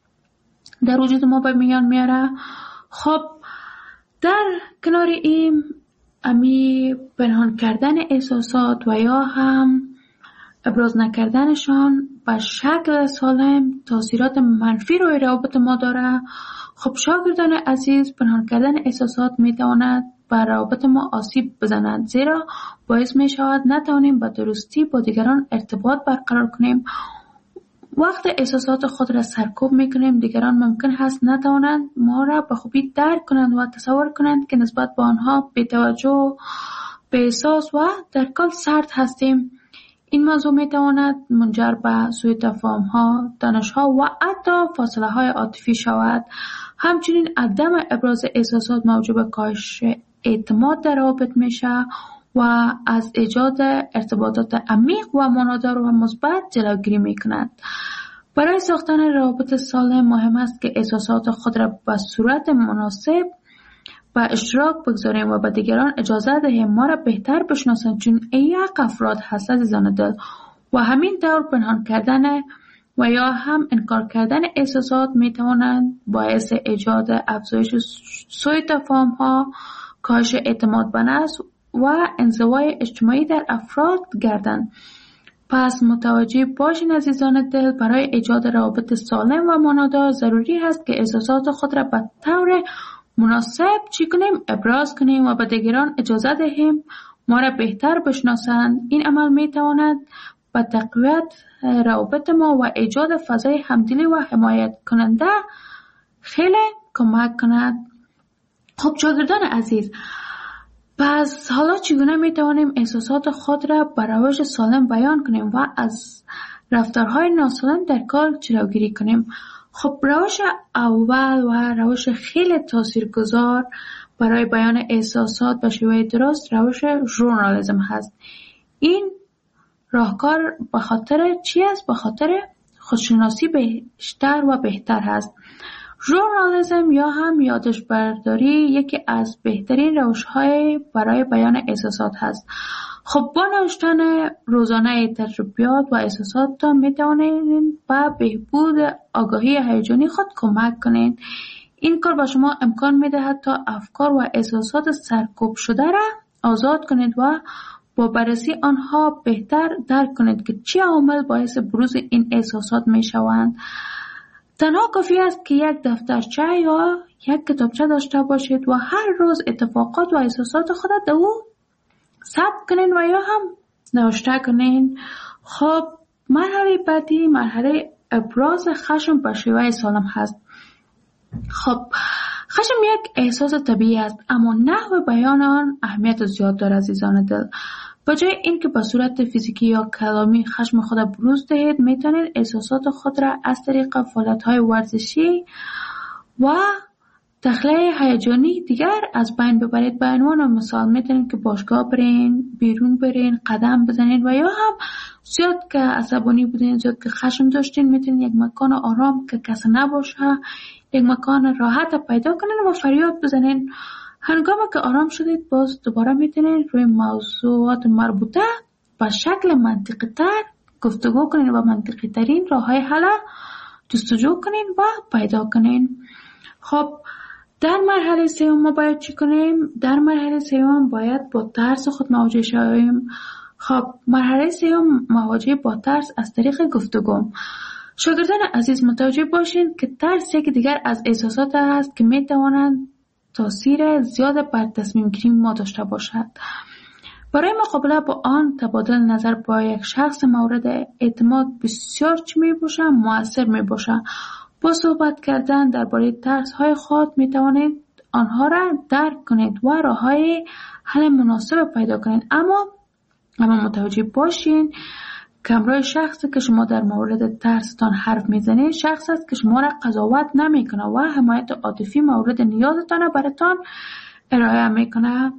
در وجود ما به میان میاره. خب در کنار این امی پنهان کردن احساسات و یا هم ابراز نکردنشان به شکل سالم تاثیرات منفی روی روابط ما داره. خب شاگردان عزیز، پنهان کردن احساسات می تواند بر روابط ما آسیب بزنند، زیرا باعث می شود نتوانیم به درستی با دیگران ارتباط برقرار کنیم. وقت احساسات خود را سرکوب می کنیم، دیگران ممکن هست نتوانند ما را به خوبی درک کنند و تصور کنند که نسبت به آنها بی‌توجه، بی‌احساس و در کل سرد هستیم. این موضوع می تواند منجر به سوء تفاهم ها، تنش ها و حتی فاصله های عاطفی شود. همچنین عدم ابراز احساسات موجب کاهش اعتماد در روابط میشه و از ایجاد ارتباطات عمیق و معنادار و مثبت جلوگیری میکند. برای ساختن روابط سالم مهم است که احساسات خود را به صورت مناسب به اشتراک بگذاریم و به دیگران اجازه دهیم ما را بهتر بشناسند، چون یک افراد هست عزیزان دل و همین طور پنهان کردن و یا هم انکار کردن احساسات می توانند باعث ایجاد افزایش سوء تفاهم ها، کاهش اعتماد به نفس و انزوای اجتماعی در افراد گردند. پس متوجه باشین عزیزان دل، برای ایجاد روابط سالم و معنادار ضروری است که احساسات خود را به طور مناسب چی کنیم؟ ابراز کنیم و به دیگران اجازه دهیم ما را بهتر بشناسند. این عمل می تواند به تقویت روابط ما و ایجاد فضای همدلی و حمایت کننده خیلی کمک کند. خب شاگردان عزیز، پس حالا چگونه می توانیم احساسات خود را به روش سالم بیان کنیم و از رفتارهای ناسالم در کار جلوگیری کنیم؟ خب روش اول و روش خیلی تاثیرگذار برای بیان احساسات به شیوه درست روش ژورنالیسم هست. این راهکار به خاطر چی است؟ به خاطر خودشناسی بیشتر و بهتر هست. ژورنالیسم یا هم یادداشت برداری یکی از بهترین روش‌های برای بیان احساسات هست. خب با نوشتن روزانه تجربیات و احساساتتان می توانید به بهبود آگاهی هیجانی خود کمک کنید. این کار به شما امکان می دهد تا افکار و احساسات سرکوب شده را آزاد کنید و با بررسی آنها بهتر درک کنید که چه عوامل باعث بروز این احساسات می شوند. تنها کافی است که یک دفترچه یا یک کتابچه داشته باشید و هر روز اتفاقات و احساسات خود در او ثبت کنین و یا هم نوشته کنین. خب مرحله بعدی مرحله ابراز خشم به شیوه سالم هست. خب خشم یک احساس طبیعی است، اما نحو بیان آن اهمیت زیاد دارد عزیزان دل. به جای اینکه به صورت فیزیکی یا کلامی خشم خود بروز دهید، میتونید احساسات خود را از طریق فعالیت‌های ورزشی و تخلیه هیجانی دیگر از بین ببرید. به عنوان مثال میتونید که باشگاه برین، بیرون برین، قدم بزنید و یا هم زیاد که عصبانی بودین، زیاد که خشم داشتین، میتونید یک مکان آرام که کسی نباشه، یک مکان راحت پیدا کنین و فریاد بزنین. هنگامی که آرام شدید باز دوباره میتونید روی موضوعات مربوطه به شکل منطقی تر گفتگو کنین و منطقی ترین راه های حل جستجو کنین و پیدا کنین. خب در مرحله سوم ما باید چی کنیم؟ در مرحله سوم باید با ترس خود مواجه شویم. خب مرحله سوم مواجه با ترس از طریق گفتگو. شاگردان عزیز متوجه باشین که ترس یکی دیگر از احساسات است که میتوانند تاثیر زیاد بر تصمیم گیری ما داشته باشد. برای مقابله با آن تبادل نظر با یک شخص مورد اعتماد بسیار چی می باشه؟ مؤثر می باشه. با صحبت کردن درباره ترس های خود می توانید آنها را درک کنید و راه های حل مناسب پیدا کنید. اما اما متوجه باشین که همراه شخصی که شما در مورد ترستان حرف میزنید شخص است که شما را قضاوت نمی کنه و حمایت عاطفی مورد نیازتان براتان ارائه میکنه.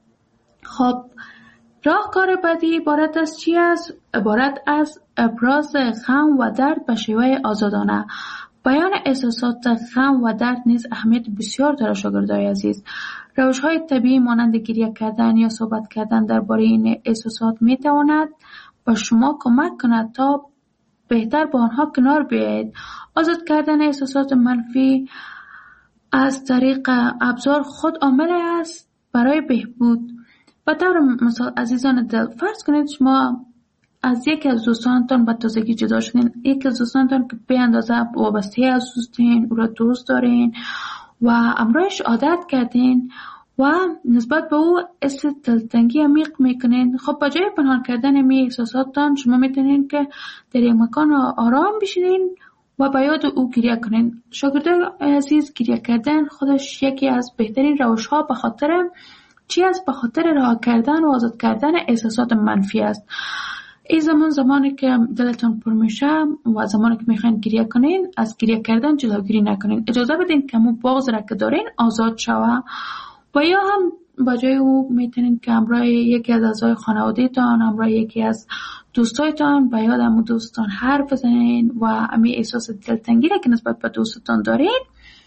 خب راهکار بعدی عبارت از چی است؟ عبارت از ابراز غم و درد به شیوه آزادانه. بیان احساسات غم و درد نیز اهمیت بسیار دارد شاگردای عزیز. روش‌های طبیعی مانند گریه کردن یا صحبت کردن درباره این احساسات میتواند به شما کمک کند تا بهتر با آنها کنار بیایید. آزاد کردن احساسات منفی از طریق ابزار خود عامل است برای بهبود. به طور مثال عزیزان دل، فرض کنید شما از یکی از دوستانتان به تازگی جدا شدین، یکی از دوستانتان که به اندازه وابسته از دوستین، او را دوست دارین و امرایش عادت کردین و نسبت به او حس دلتنگی عمیق میکنین. خب با جای پنهان کردن می احساساتتان شما میتونین که در یک مکان آرام بشینین و با یاد او گریه کنین. شاگردان عزیز، گریه کردن خودش یکی از بهترین روش‌ها به خاطر چی است؟ به خاطر رها کردن و آزاد کردن احساسات منفی است. این زمان زمانی که دلتان پر میشه و زمانی که میخواین گریه کنین، از گریه کردن جلوگیری نکنین. اجازه بدین که همون بغض را که دارین آزاد شوه. و یا هم با جای او میتونین که همراه یکی از اعضای خانواده‌تان، همراه یکی از دوستایتان به یاد همون دوستان حرف بزنین و همین احساس دلتنگی را که نسبت به دوستتان دارین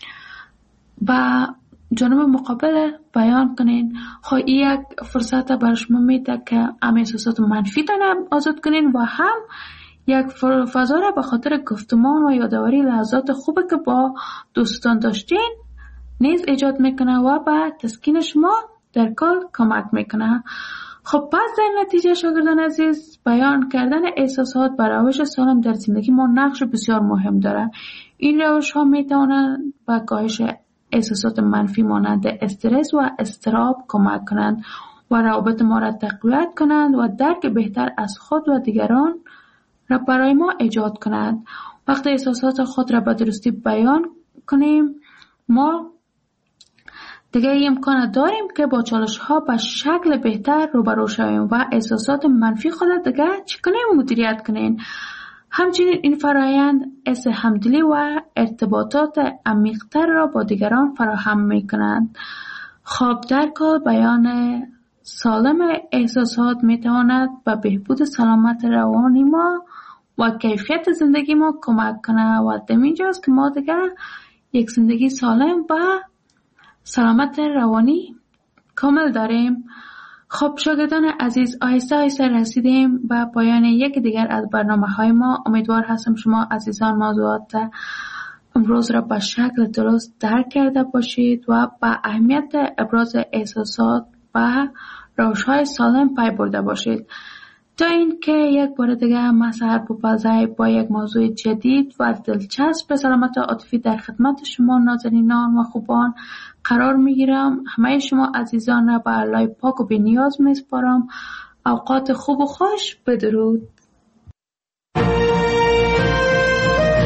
و جانب مقابل بیان کنین. خب این یک فرصت برای شما میده که هم احساسات منفی تان آزاد کنین و هم یک فضا را به خاطر گفتمان و یادآوری لحظات خوبی که با دوستان داشتین نیز ایجاد میکنه و به تسکین شما در کار کمک میکنه. خب پس در نتیجه شاگردان عزیز، بیان کردن احساسات برای روش سالم در زندگی ما نقش بسیار مهم داره. این روش ها میتونن به کاهش احساسات منفی مانند استرس و اضطراب کمک کنند و روابط ما را تقویت کنند و درک بهتر از خود و دیگران را برای ما ایجاد کنند. وقتی احساسات خود را به درستی بیان کنیم، ما دیگه امکان داریم که با چالش ها به شکل بهتر روبرو شویم و احساسات منفی خود دیگه چی کنیم؟ مدیریت کنیم. همچنین این فرایند حس همدلی و ارتباطات عمیق‌تر را با دیگران فراهم می‌کنند. خب درک و بیان سالم احساسات می‌تواند به بهبود سلامت روانی ما و کیفیت زندگی ما کمک کنه و در اینجاست که ما دیگه یک زندگی سالم و سلامت روانی کامل داریم. خب شاگردان عزیز، آهسته آهسته رسیدیم به پایان یک دیگر از برنامه های ما. امیدوار هستم شما عزیزان موضوعات امروز را به شکل درست درک کرده باشید و به اهمیت ابراز احساسات و روش های سالم پی برده باشید. تا اینکه یک بار دیگه من سحر پوپلزی با یک موضوع جدید و دلچسب سلامت عاطفی در خدمت شما نازنینان و خوبان قرار میگیرم. همه شما عزیزان را به الله پاک و بی‌نیاز میسپارم. اوقات خوب و خوش. بدرود.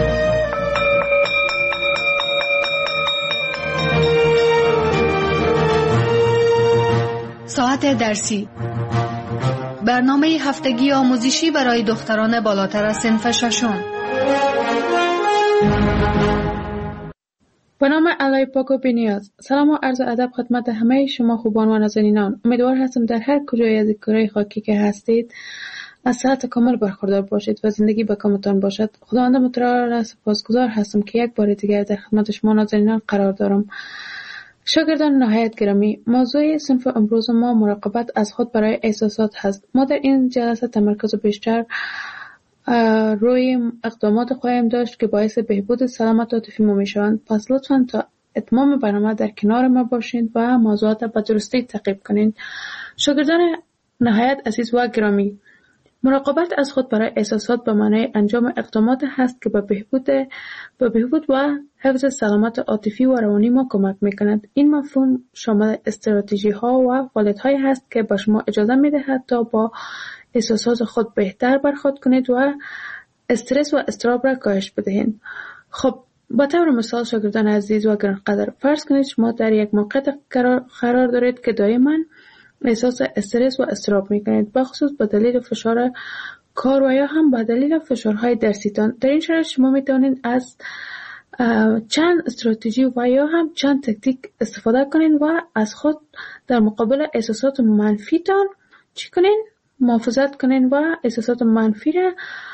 ساعت درسی، برنامه هفتگی آموزشی برای دختران بالاتر از صنف ششم. به نام الهی پاک و بی‌نیاز. سلام و عرض ادب خدمت همه شما خوبان و نازنینان. امیدوار هستم در هر کجای از کره خاکی که هستید از صحت کامل برخوردار باشید و زندگی به کامتان باشد. خداوند متعال را سپاسگزار هستم که یک بار دیگر در خدمت شما نازنینان قرار دارم. شاگردان نهایت گرامی، موضوع صنف امروز ما مراقبت از خود برای احساسات هست. ما در این جلسه تمرکز بیشتر روی اقدامات خواهیم داشت که باعث بهبود سلامت عاطفی ما میشوند. پس لطفاً تا اتمام برنامه در کنار ما باشید و موضوعات به درستی تعقیب کنید. شاگردان نهایت عزیز و گرامی، مراقبت از خود برای احساسات به معنای انجام اقدامات هست که به بهبود به بهبود و حفظ سلامت عاطفی و روانی ما کمک میکند. این مفهوم شامل استراتژی ها و فعالیت هایی هست که به شما اجازه میدهد تا با احساسات خود بهتر برخورد کنید و استرس و اضطراب را کاهش بدهید. خب با طور مثال شاگردان عزیز و گرانقدر، فرض کنید شما در یک موقعیت قرار دارید که دائما احساس استرس و اضطراب میکنید، بخصوص به دلیل فشار کار و یا هم به دلیل فشارهای درسیتان. در این شرایط شما میتونید از چند استراتژی و یا هم چند تکتیک استفاده کنید و از خود در مقابل احساسات منفی تان چی کنید؟ محافظت کنید و احساسات منفی را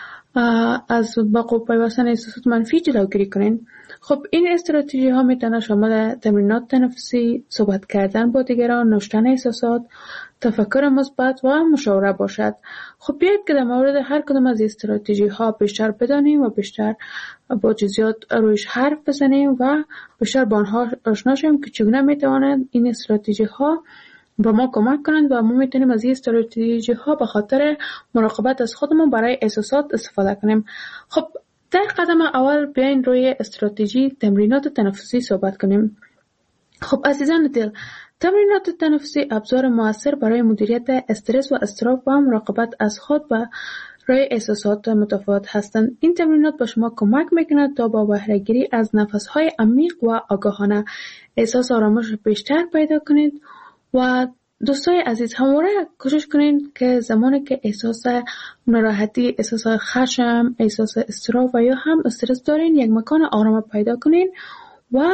از وقوع پیوستن احساسات منفی جلوگیری کنید. خب این استراتژی ها میتونه شامل تمرینات تنفسی، صحبت کردن با دیگران، نوشتن احساسات، تفکر مثبت و مشاوره باشد. خب بیایید که در مورد هر کدام از استراتژی ها بیشتر بدانیم و بیشتر با جزئیات رویش حرف بزنیم و بیشتر با آنها آشنا شویم که چگونه میتوانند این استراتژی ها با ما کمک کنند و ما میتونیم از این استراتژی ها به خاطر مراقبت از خودمون برای احساسات استفاده کنیم. خب در قدم اول بیاین روی استراتژی تمرینات تنفسی صحبت کنیم. خب عزیزان دل، تمرینات تنفسی ابزار موثر برای مدیریت استرس و اضطراب و مراقبت از خود و روی احساسات متفاوت هستند. این تمرینات به شما کمک میکند تا با بهره گیری از نفسهای عمیق و آگاهانه احساس آرامش بیشتر پیدا کنید. و دوستای عزیز، همواره کوشش کنید که زمانی که احساس ناراحتی، احساس خشم، احساس اضطراب و یا هم استرس دارین یک مکان آرام پیدا کنین و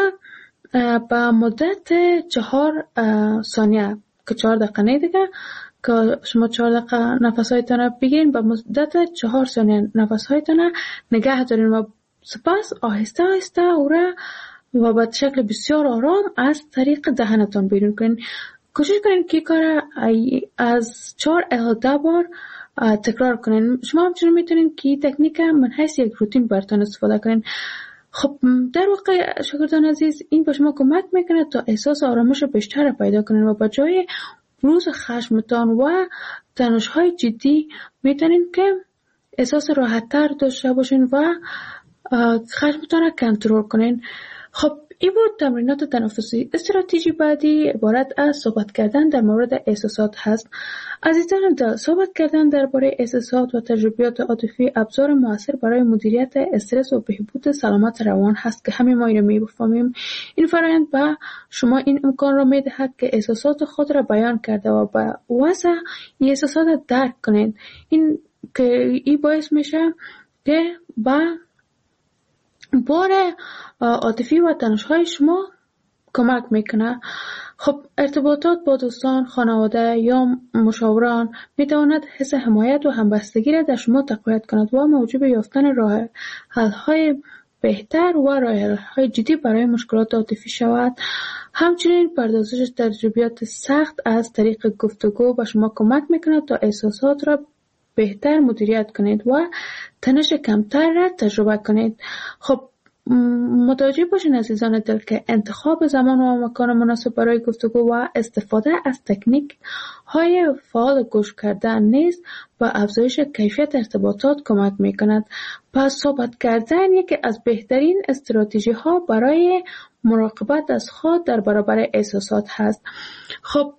با مدت چهار ثانیه که چهار دقیقه نه دیگه که شما چهار دقیقه نفسهایتان بگیرین، با مدت چهار ثانیه نفسهایتان نگه دارین و سپس آهسته آهسته او را و به شکل بسیار آرام از طریق دهنتان بیرون کنین. کوشش کنین که کار از چهار الی ده بار تکرار کنین. شما همچنین میتونین که این تکنیک من حیث یک روتین براتون استفاده کنین. خب در واقع شاگردان عزیز، این به شما کمک میکنه تا احساس آرامش بیشتر پیدا کنین و به جای بروز خشمتان و تنش‌های جدی میتونین که احساس راحت‌تر داشته باشین و خشمتان را کنترل کنین. خب این بود تمرینات تنفسی. استراتژی بعدی عبارت از صحبت کردن در مورد احساسات هست. عزیزان دل، صحبت کردن درباره احساسات و تجربیات عاطفی ابزار موثر برای مدیریت استرس و بهبود سلامت روان هست که همه ما اینو می‌فهمیم. این فرآیند به شما این امکان را می‌دهد که احساسات خود را بیان کرده و به وضع این احساسات درک کنید. این که این باعث میشه که با بار عاطفی و تنش‌های شما کمک میکنه. خب ارتباطات با دوستان، خانواده یا مشاوران میتواند حس حمایت و همبستگی را در شما تقویت کند و موجب یافتن راه حل‌های بهتر و راه حل‌های جدی برای مشکلات عاطفی شود. همچنین پردازش تجربیات سخت از طریق گفتگو به شما کمک میکند تا احساسات را بهتر مدیریت کنید و تنش کمتر را تجربه کنید. خب متوجه باشین عزیزان دل که انتخاب زمان و مکان مناسب برای گفتگو و استفاده از تکنیک های فعال گوش کردن نیز با افزایش کیفیت ارتباطات کمک می کند. پس صحبت کردن یکی از بهترین استراتژی ها برای مراقبت از خود در برابر احساسات هست. خب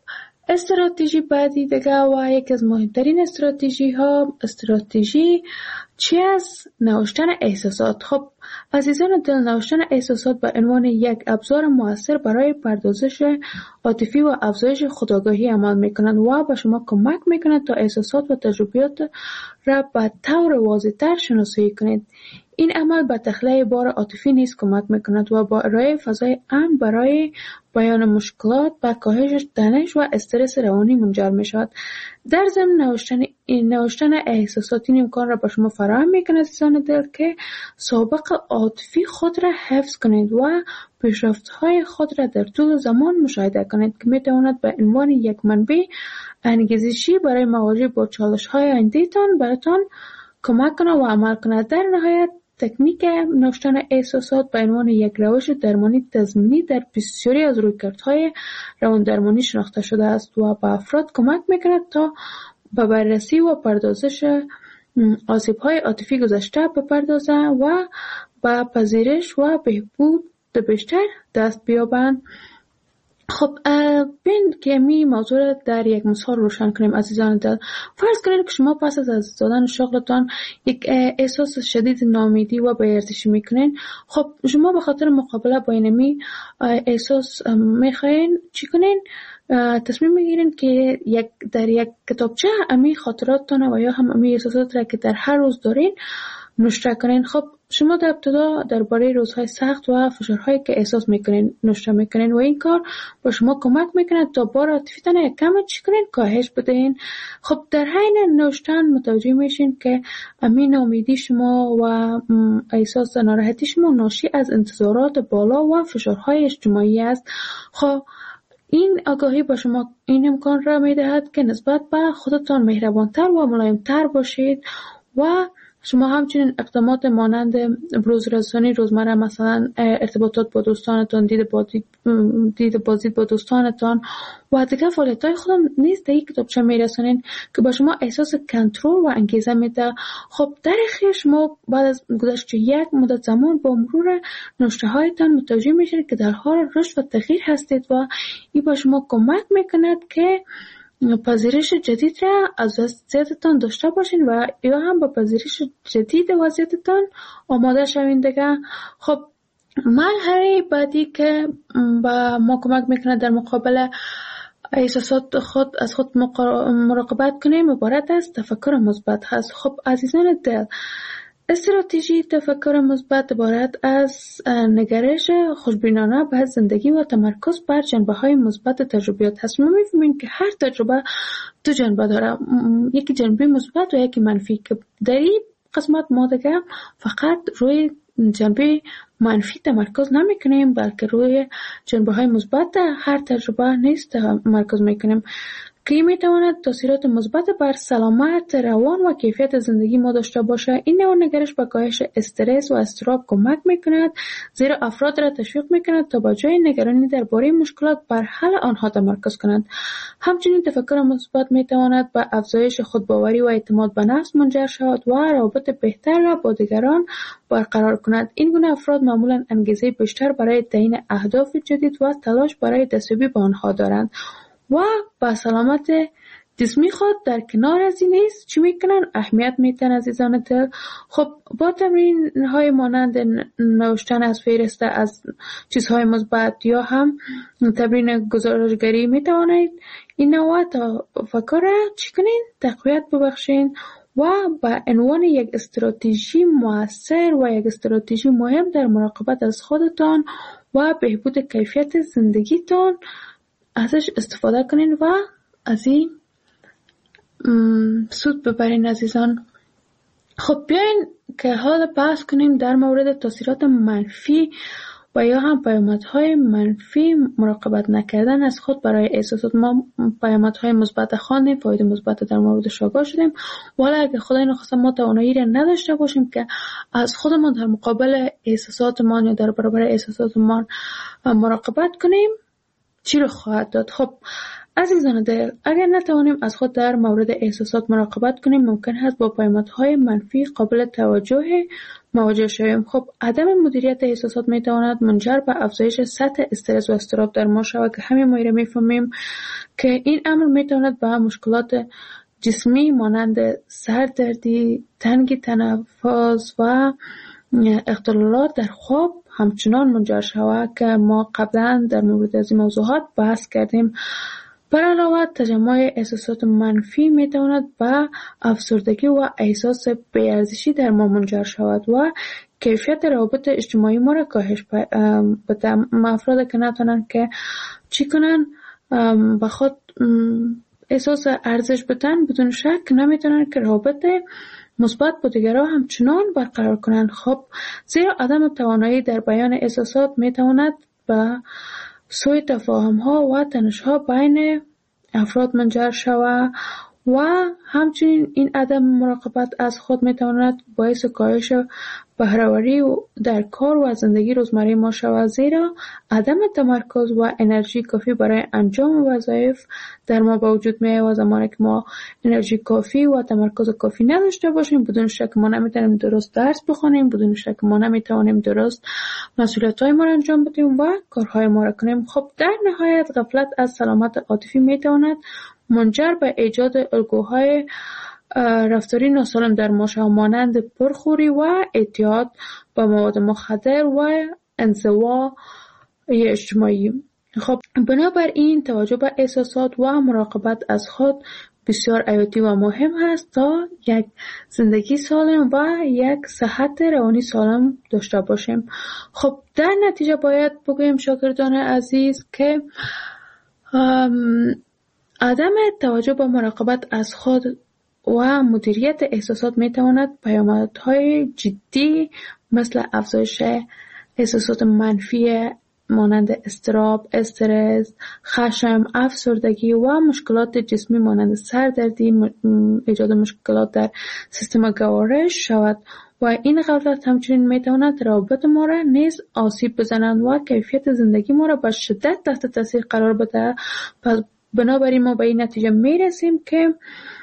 استراتژی بعدی دیگه و یکی از مهمترین استراتژی ها استراتژی چی از نوشتن احساسات. خب عزیزان دل، نوشتن احساسات به عنوان یک ابزار مؤثر برای پردازش عاطفی و افزایش خودآگاهی عمل میکنند و به شما کمک میکنند تا احساسات و تجربیات را به طور واضح‌تر شناسایی کنید. این عمل به تخلیه بار عاطفی نیز کمک میکند و با ارائه فضای امن برای بیان مشکلات به کاهش تنش و استرس روانی منجر میشود. در ضمن نوشتن نوشتن احساسات این امکان را به شما فراهم میکند عزیزان دل که سابق عاطفی خود را حفظ کنید و پیشرفت‌های خود را در طول زمان مشاهده کنید که میتواند به عنوان یک منبع انگیزشی برای مواجهه با چالش‌های آینده‌تان براتان کمک کنه و عمل کنه. در نهایت تکنیک نوشتن احساسات به عنوان یک روش درمانی تضمینی در بسیاری از رویکردهای روان درمانی شناخته شده است و به افراد کمک میکند تا به بررسی و پردازش آسیب‌های عاطفی گذشته بپردازه و به پذیرش و بهبود بیشتر دست بیابند. خب بین که می موضوع را در یک مثال روشن کنیم عزیزان دل. فرض کنید که شما پس از از دادن شغلتان یک احساس شدید ناامیدی و بی‌ارزشی میکنین. خب شما به خاطر مقابله با اینمی احساس میخواین چی کنین؟ تصمیم میگیرین که یک در یک کتابچه امی خاطراتتان و یا هم امی احساسات را که در هر روز دارین نوشته کنین. خب شما در ابتدا درباره روزهای سخت و فشارهایی که احساس میکنین نوشته میکنین و این کار با شما کمک میکنه تا بار عاطفیتان یک کم چی کنین کاهش بدین. خب در حین نوشتن متوجه میشین که امین امیدی شما و احساس ناراحتی شما ناشی از انتظارات بالا و فشارهای اجتماعی است. خب این آگاهی با شما این امکان را میدهد که نسبت به خودتان مهربانتر و ملایمتر باشید و شما همچنین اقدامات مانند بروزرسانی روزمره، مثلا ارتباطات با دوستانتان، دید بازدید دید بازدید با دوستانتان و دیگر فعالیت‌های خودم نیز در یک کتابچه میرسونین که با شما احساس کنترل و انگیزه میده. خب در اخیر شما بعد از گذشت یک مدت زمان با مرور نوشته‌هایتان متوجه میشید که در حال رشد و تغییر هستید و این با شما کمک میکند که پذیرش جدید را از وضعیتتان داشته باشین و یا هم با پذیرش جدید وضعیتتان آماده شوین دیگه. خب مرحله بعدی که با ما کمک میکنه در مقابل احساسات خود از خود مراقبت کنیم عبارت از تفکر مثبت هست. خب عزیزان دل، استراتژی تفکر مثبت عبارت از نگرش خوشبینانه به زندگی و تمرکز بر جنبه‌های مثبت تجربیات هست. ما می‌فهمیم که هر تجربه دو جنبه داره، یکی جنبه مثبت و یکی منفی، که در این قسمت ما دیگه فقط روی جنبه منفی تمرکز نمی‌کنیم بلکه روی جنبه‌های مثبت هر تجربه نیز تمرکز می‌کنیم که میتواند تاثیرات مثبت بر سلامت روان و کیفیت زندگی ما داشته باشه. این نوع نگرش به کاهش استرس و اضطراب کمک میکند، زیرا افراد را تشویق میکند تا با جای نگرانی درباره مشکلات بر حل آنها تمرکز کنند. همچنین تفکر مثبت میتواند به افزایش خودباوری و اعتماد به نفس منجر شود و روابط بهتر را با دیگران برقرار کند. این گونه افراد معمولا انگیزه بیشتر برای تعیین اهداف جدید و تلاش برای دستیابی به آنها دارند و با سلامت جسمی خود در کنار از این نیز چی میکنن؟ اهمیت میتن عزیزان دل. خب با تمرین های مانند نوشتن از فهرست از چیزهای مثبت یا هم تمرین گزارشگری میتوانید این نوع تفکر را چی کنین؟ تقویت ببخشین و به عنوان یک استراتژی مؤثر و یک استراتژی مهم در مراقبت از خودتان و بهبود کیفیت زندگیتان ازش استفاده کنین و از این سود ببرین عزیزان. خب بیاین که حالا بحث کنیم در مورد تاثیرات منفی و یا هم پیامدهای منفی مراقبت نکردن از خود برای احساسات. ما پیامدهای مثبت خواندیم، فاید مثبت در موردش آگاه شدیم، ولی اگه خدای نخواسته ما توانایی را نداشته باشیم که از خودمان در مقابل احساساتمان یا در برابر احساساتمان مراقبت کنیم، چی رو خواهد داد؟ خب عزیزان دل، اگر نتوانیم از خود در مورد احساسات مراقبت کنیم، ممکن است با پیامدهای منفی قابل توجه مواجه شویم. خب عدم مدیریت احساسات میتواند منجر به افزایش سطح استرس و اضطراب در ما شود که همین ما را میفهمیم که این امر میتواند به مشکلات جسمی مانند سردردی، تنگی تنفس و اختلالات در خواب همچنان منجر شود که ما قبلا در مورد از این موضوعات بحث کردیم. بر علاوه تجمع احساسات منفی میتواند به افسردگی و احساس بی‌ارزشی در ما منجر شود و کیفیت روابط اجتماعی ما را کاهش بده. افراد که نتونن که چی کنن به خود احساس ارزش بدن، بدون شک نمیتونن که روابط مثبت با دیگران همچنان برقرار کنن. خب زیرا عدم توانایی در بیان احساسات میتواند به سوء تفاهم ها و تنش ها بین افراد منجر شود و همچنین این عدم مراقبت از خود میتواند باعث کاهش بهره‌وری در کار و زندگی روزمره ما شود، زیرا عدم تمرکز و انرژی کافی برای انجام وظایف در ما به وجود میاد و زمانی که ما انرژی کافی و تمرکز کافی نداشته باشیم، بدون شک ما نمیتونیم درست درس بخونیم، بدون شک ما نمیتونیم درست مسئولیت‌های ما را انجام بدیم و کارهای ما را کنیم. خب در نهایت غفلت از سلامت عاطفی میتواند منجر به ایجاد الگوهای رفتاری ناسالم در ما شود، مانند پرخوری و اعتیاد به مواد مخدر و انزوا اجتماعی. خب بنابراین توجه به احساسات و مراقبت از خود بسیار حیاتی و مهم است تا یک زندگی سالم و یک صحت روانی سالم داشته باشیم. خب در نتیجه باید بگویم شاگردان عزیز که عدم توجه به مراقبت از خود و مدیریت احساسات میتواند پیامدهای جدی مثل افزایش احساسات منفی مانند اضطراب، استرس، خشم، افسردگی و مشکلات جسمی مانند سردردی، ایجاد مشکلات در سیستم گوارش شود و این غفلت همچنین میتواند روابط ما را نیز آسیب بزنند و کیفیت زندگی ما را به شدت تحت تاثیر قرار بده. پس بنابراین ما به این نتیجه میرسیم که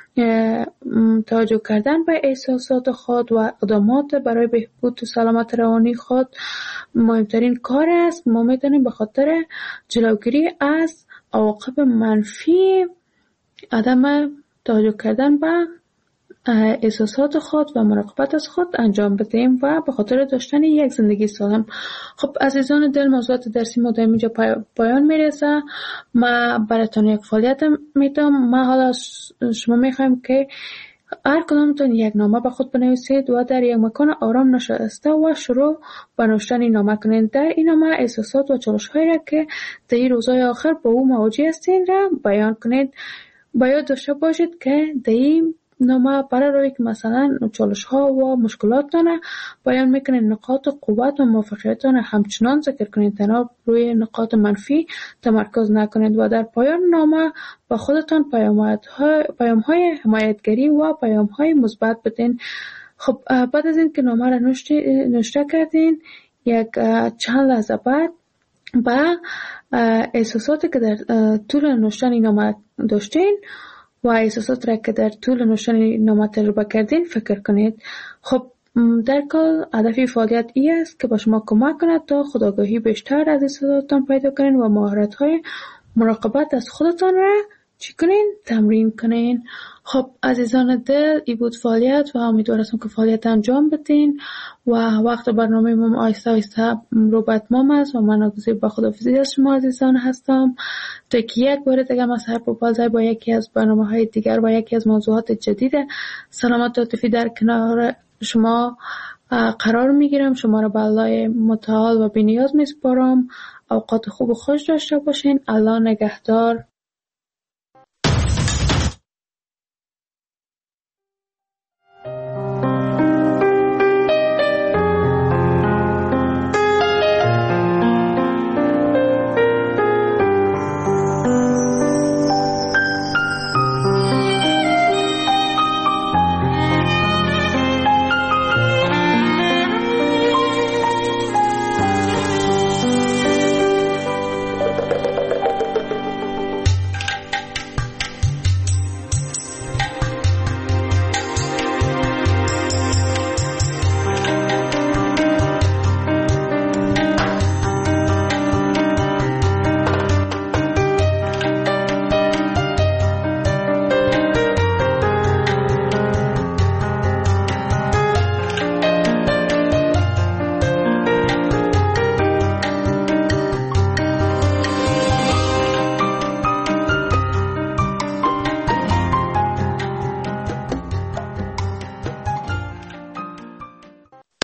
توجه کردن به احساسات خود و اقدامات برای بهبود سلامت روانی خود مهمترین کار است. ما میتونیم به خاطر جلوگیری از عواقب منفی عدم توجه کردن به احساسات خود و مراقبت از خود انجام بدهیم و به خاطر داشتن یک زندگی سالم. خب عزیزان دل، موضوعات درسی ما در اینجا پایان میرسه. ما براتون یک فعالیت میدم. ما حالا شما میخوایم که هر کدامتون یک نامه به خود بنویسید و در یک مکان آرام نشسته و شروع به نوشتن این نامه کنید. در این نامه احساسات و چالش هایی را که در این روزهای آخر با او مواجه هستین را بیان کنید. باید داشته باشید که در این نامه برای روی که مثلا چالش ها و مشکلاتتان بیان میکنید، نقاط قوت و موفقیتتان همچنان ذکر کنید، تنها روی نقاط منفی تمرکز نکنید و در پایان نامه با خودتان پیام های حمایتگری و پیام های مثبت بدین. خب بعد از این که نامه را نوشته کردین، یک چند لحظه بعد با احساساتی که در طول نوشتن این نامه داشتین و احساسات را که در طول نوشتن نامه تجربه کردین فکر کنید. خب در کل هدف فعالیت ای است که با شما کمک کند تا خودآگاهی بیشتر از احساساتتان پیدا کنین و مهارت‌های مراقبت از خودتان را چی کنین؟ تمرین کنین. خب عزیزان دل، ای بود فعالیت و امیدوارم که فعالیت انجام بدین و وقت برنامه ما آیسته آیسته رو به اتمام است و من ناگزیر با خداحافظی از شما عزیزان هستم تا که یک بار دیگه ما سر بپازه با یکی از برنامه های دیگر و یکی از موضوعات جدید سلامت عاطفی در کنار شما قرار میگیرم. شما را به الله متعال و بی‌نیاز میسپارم. اوقات خوب و خوش داشته باشین. الله نگهدار.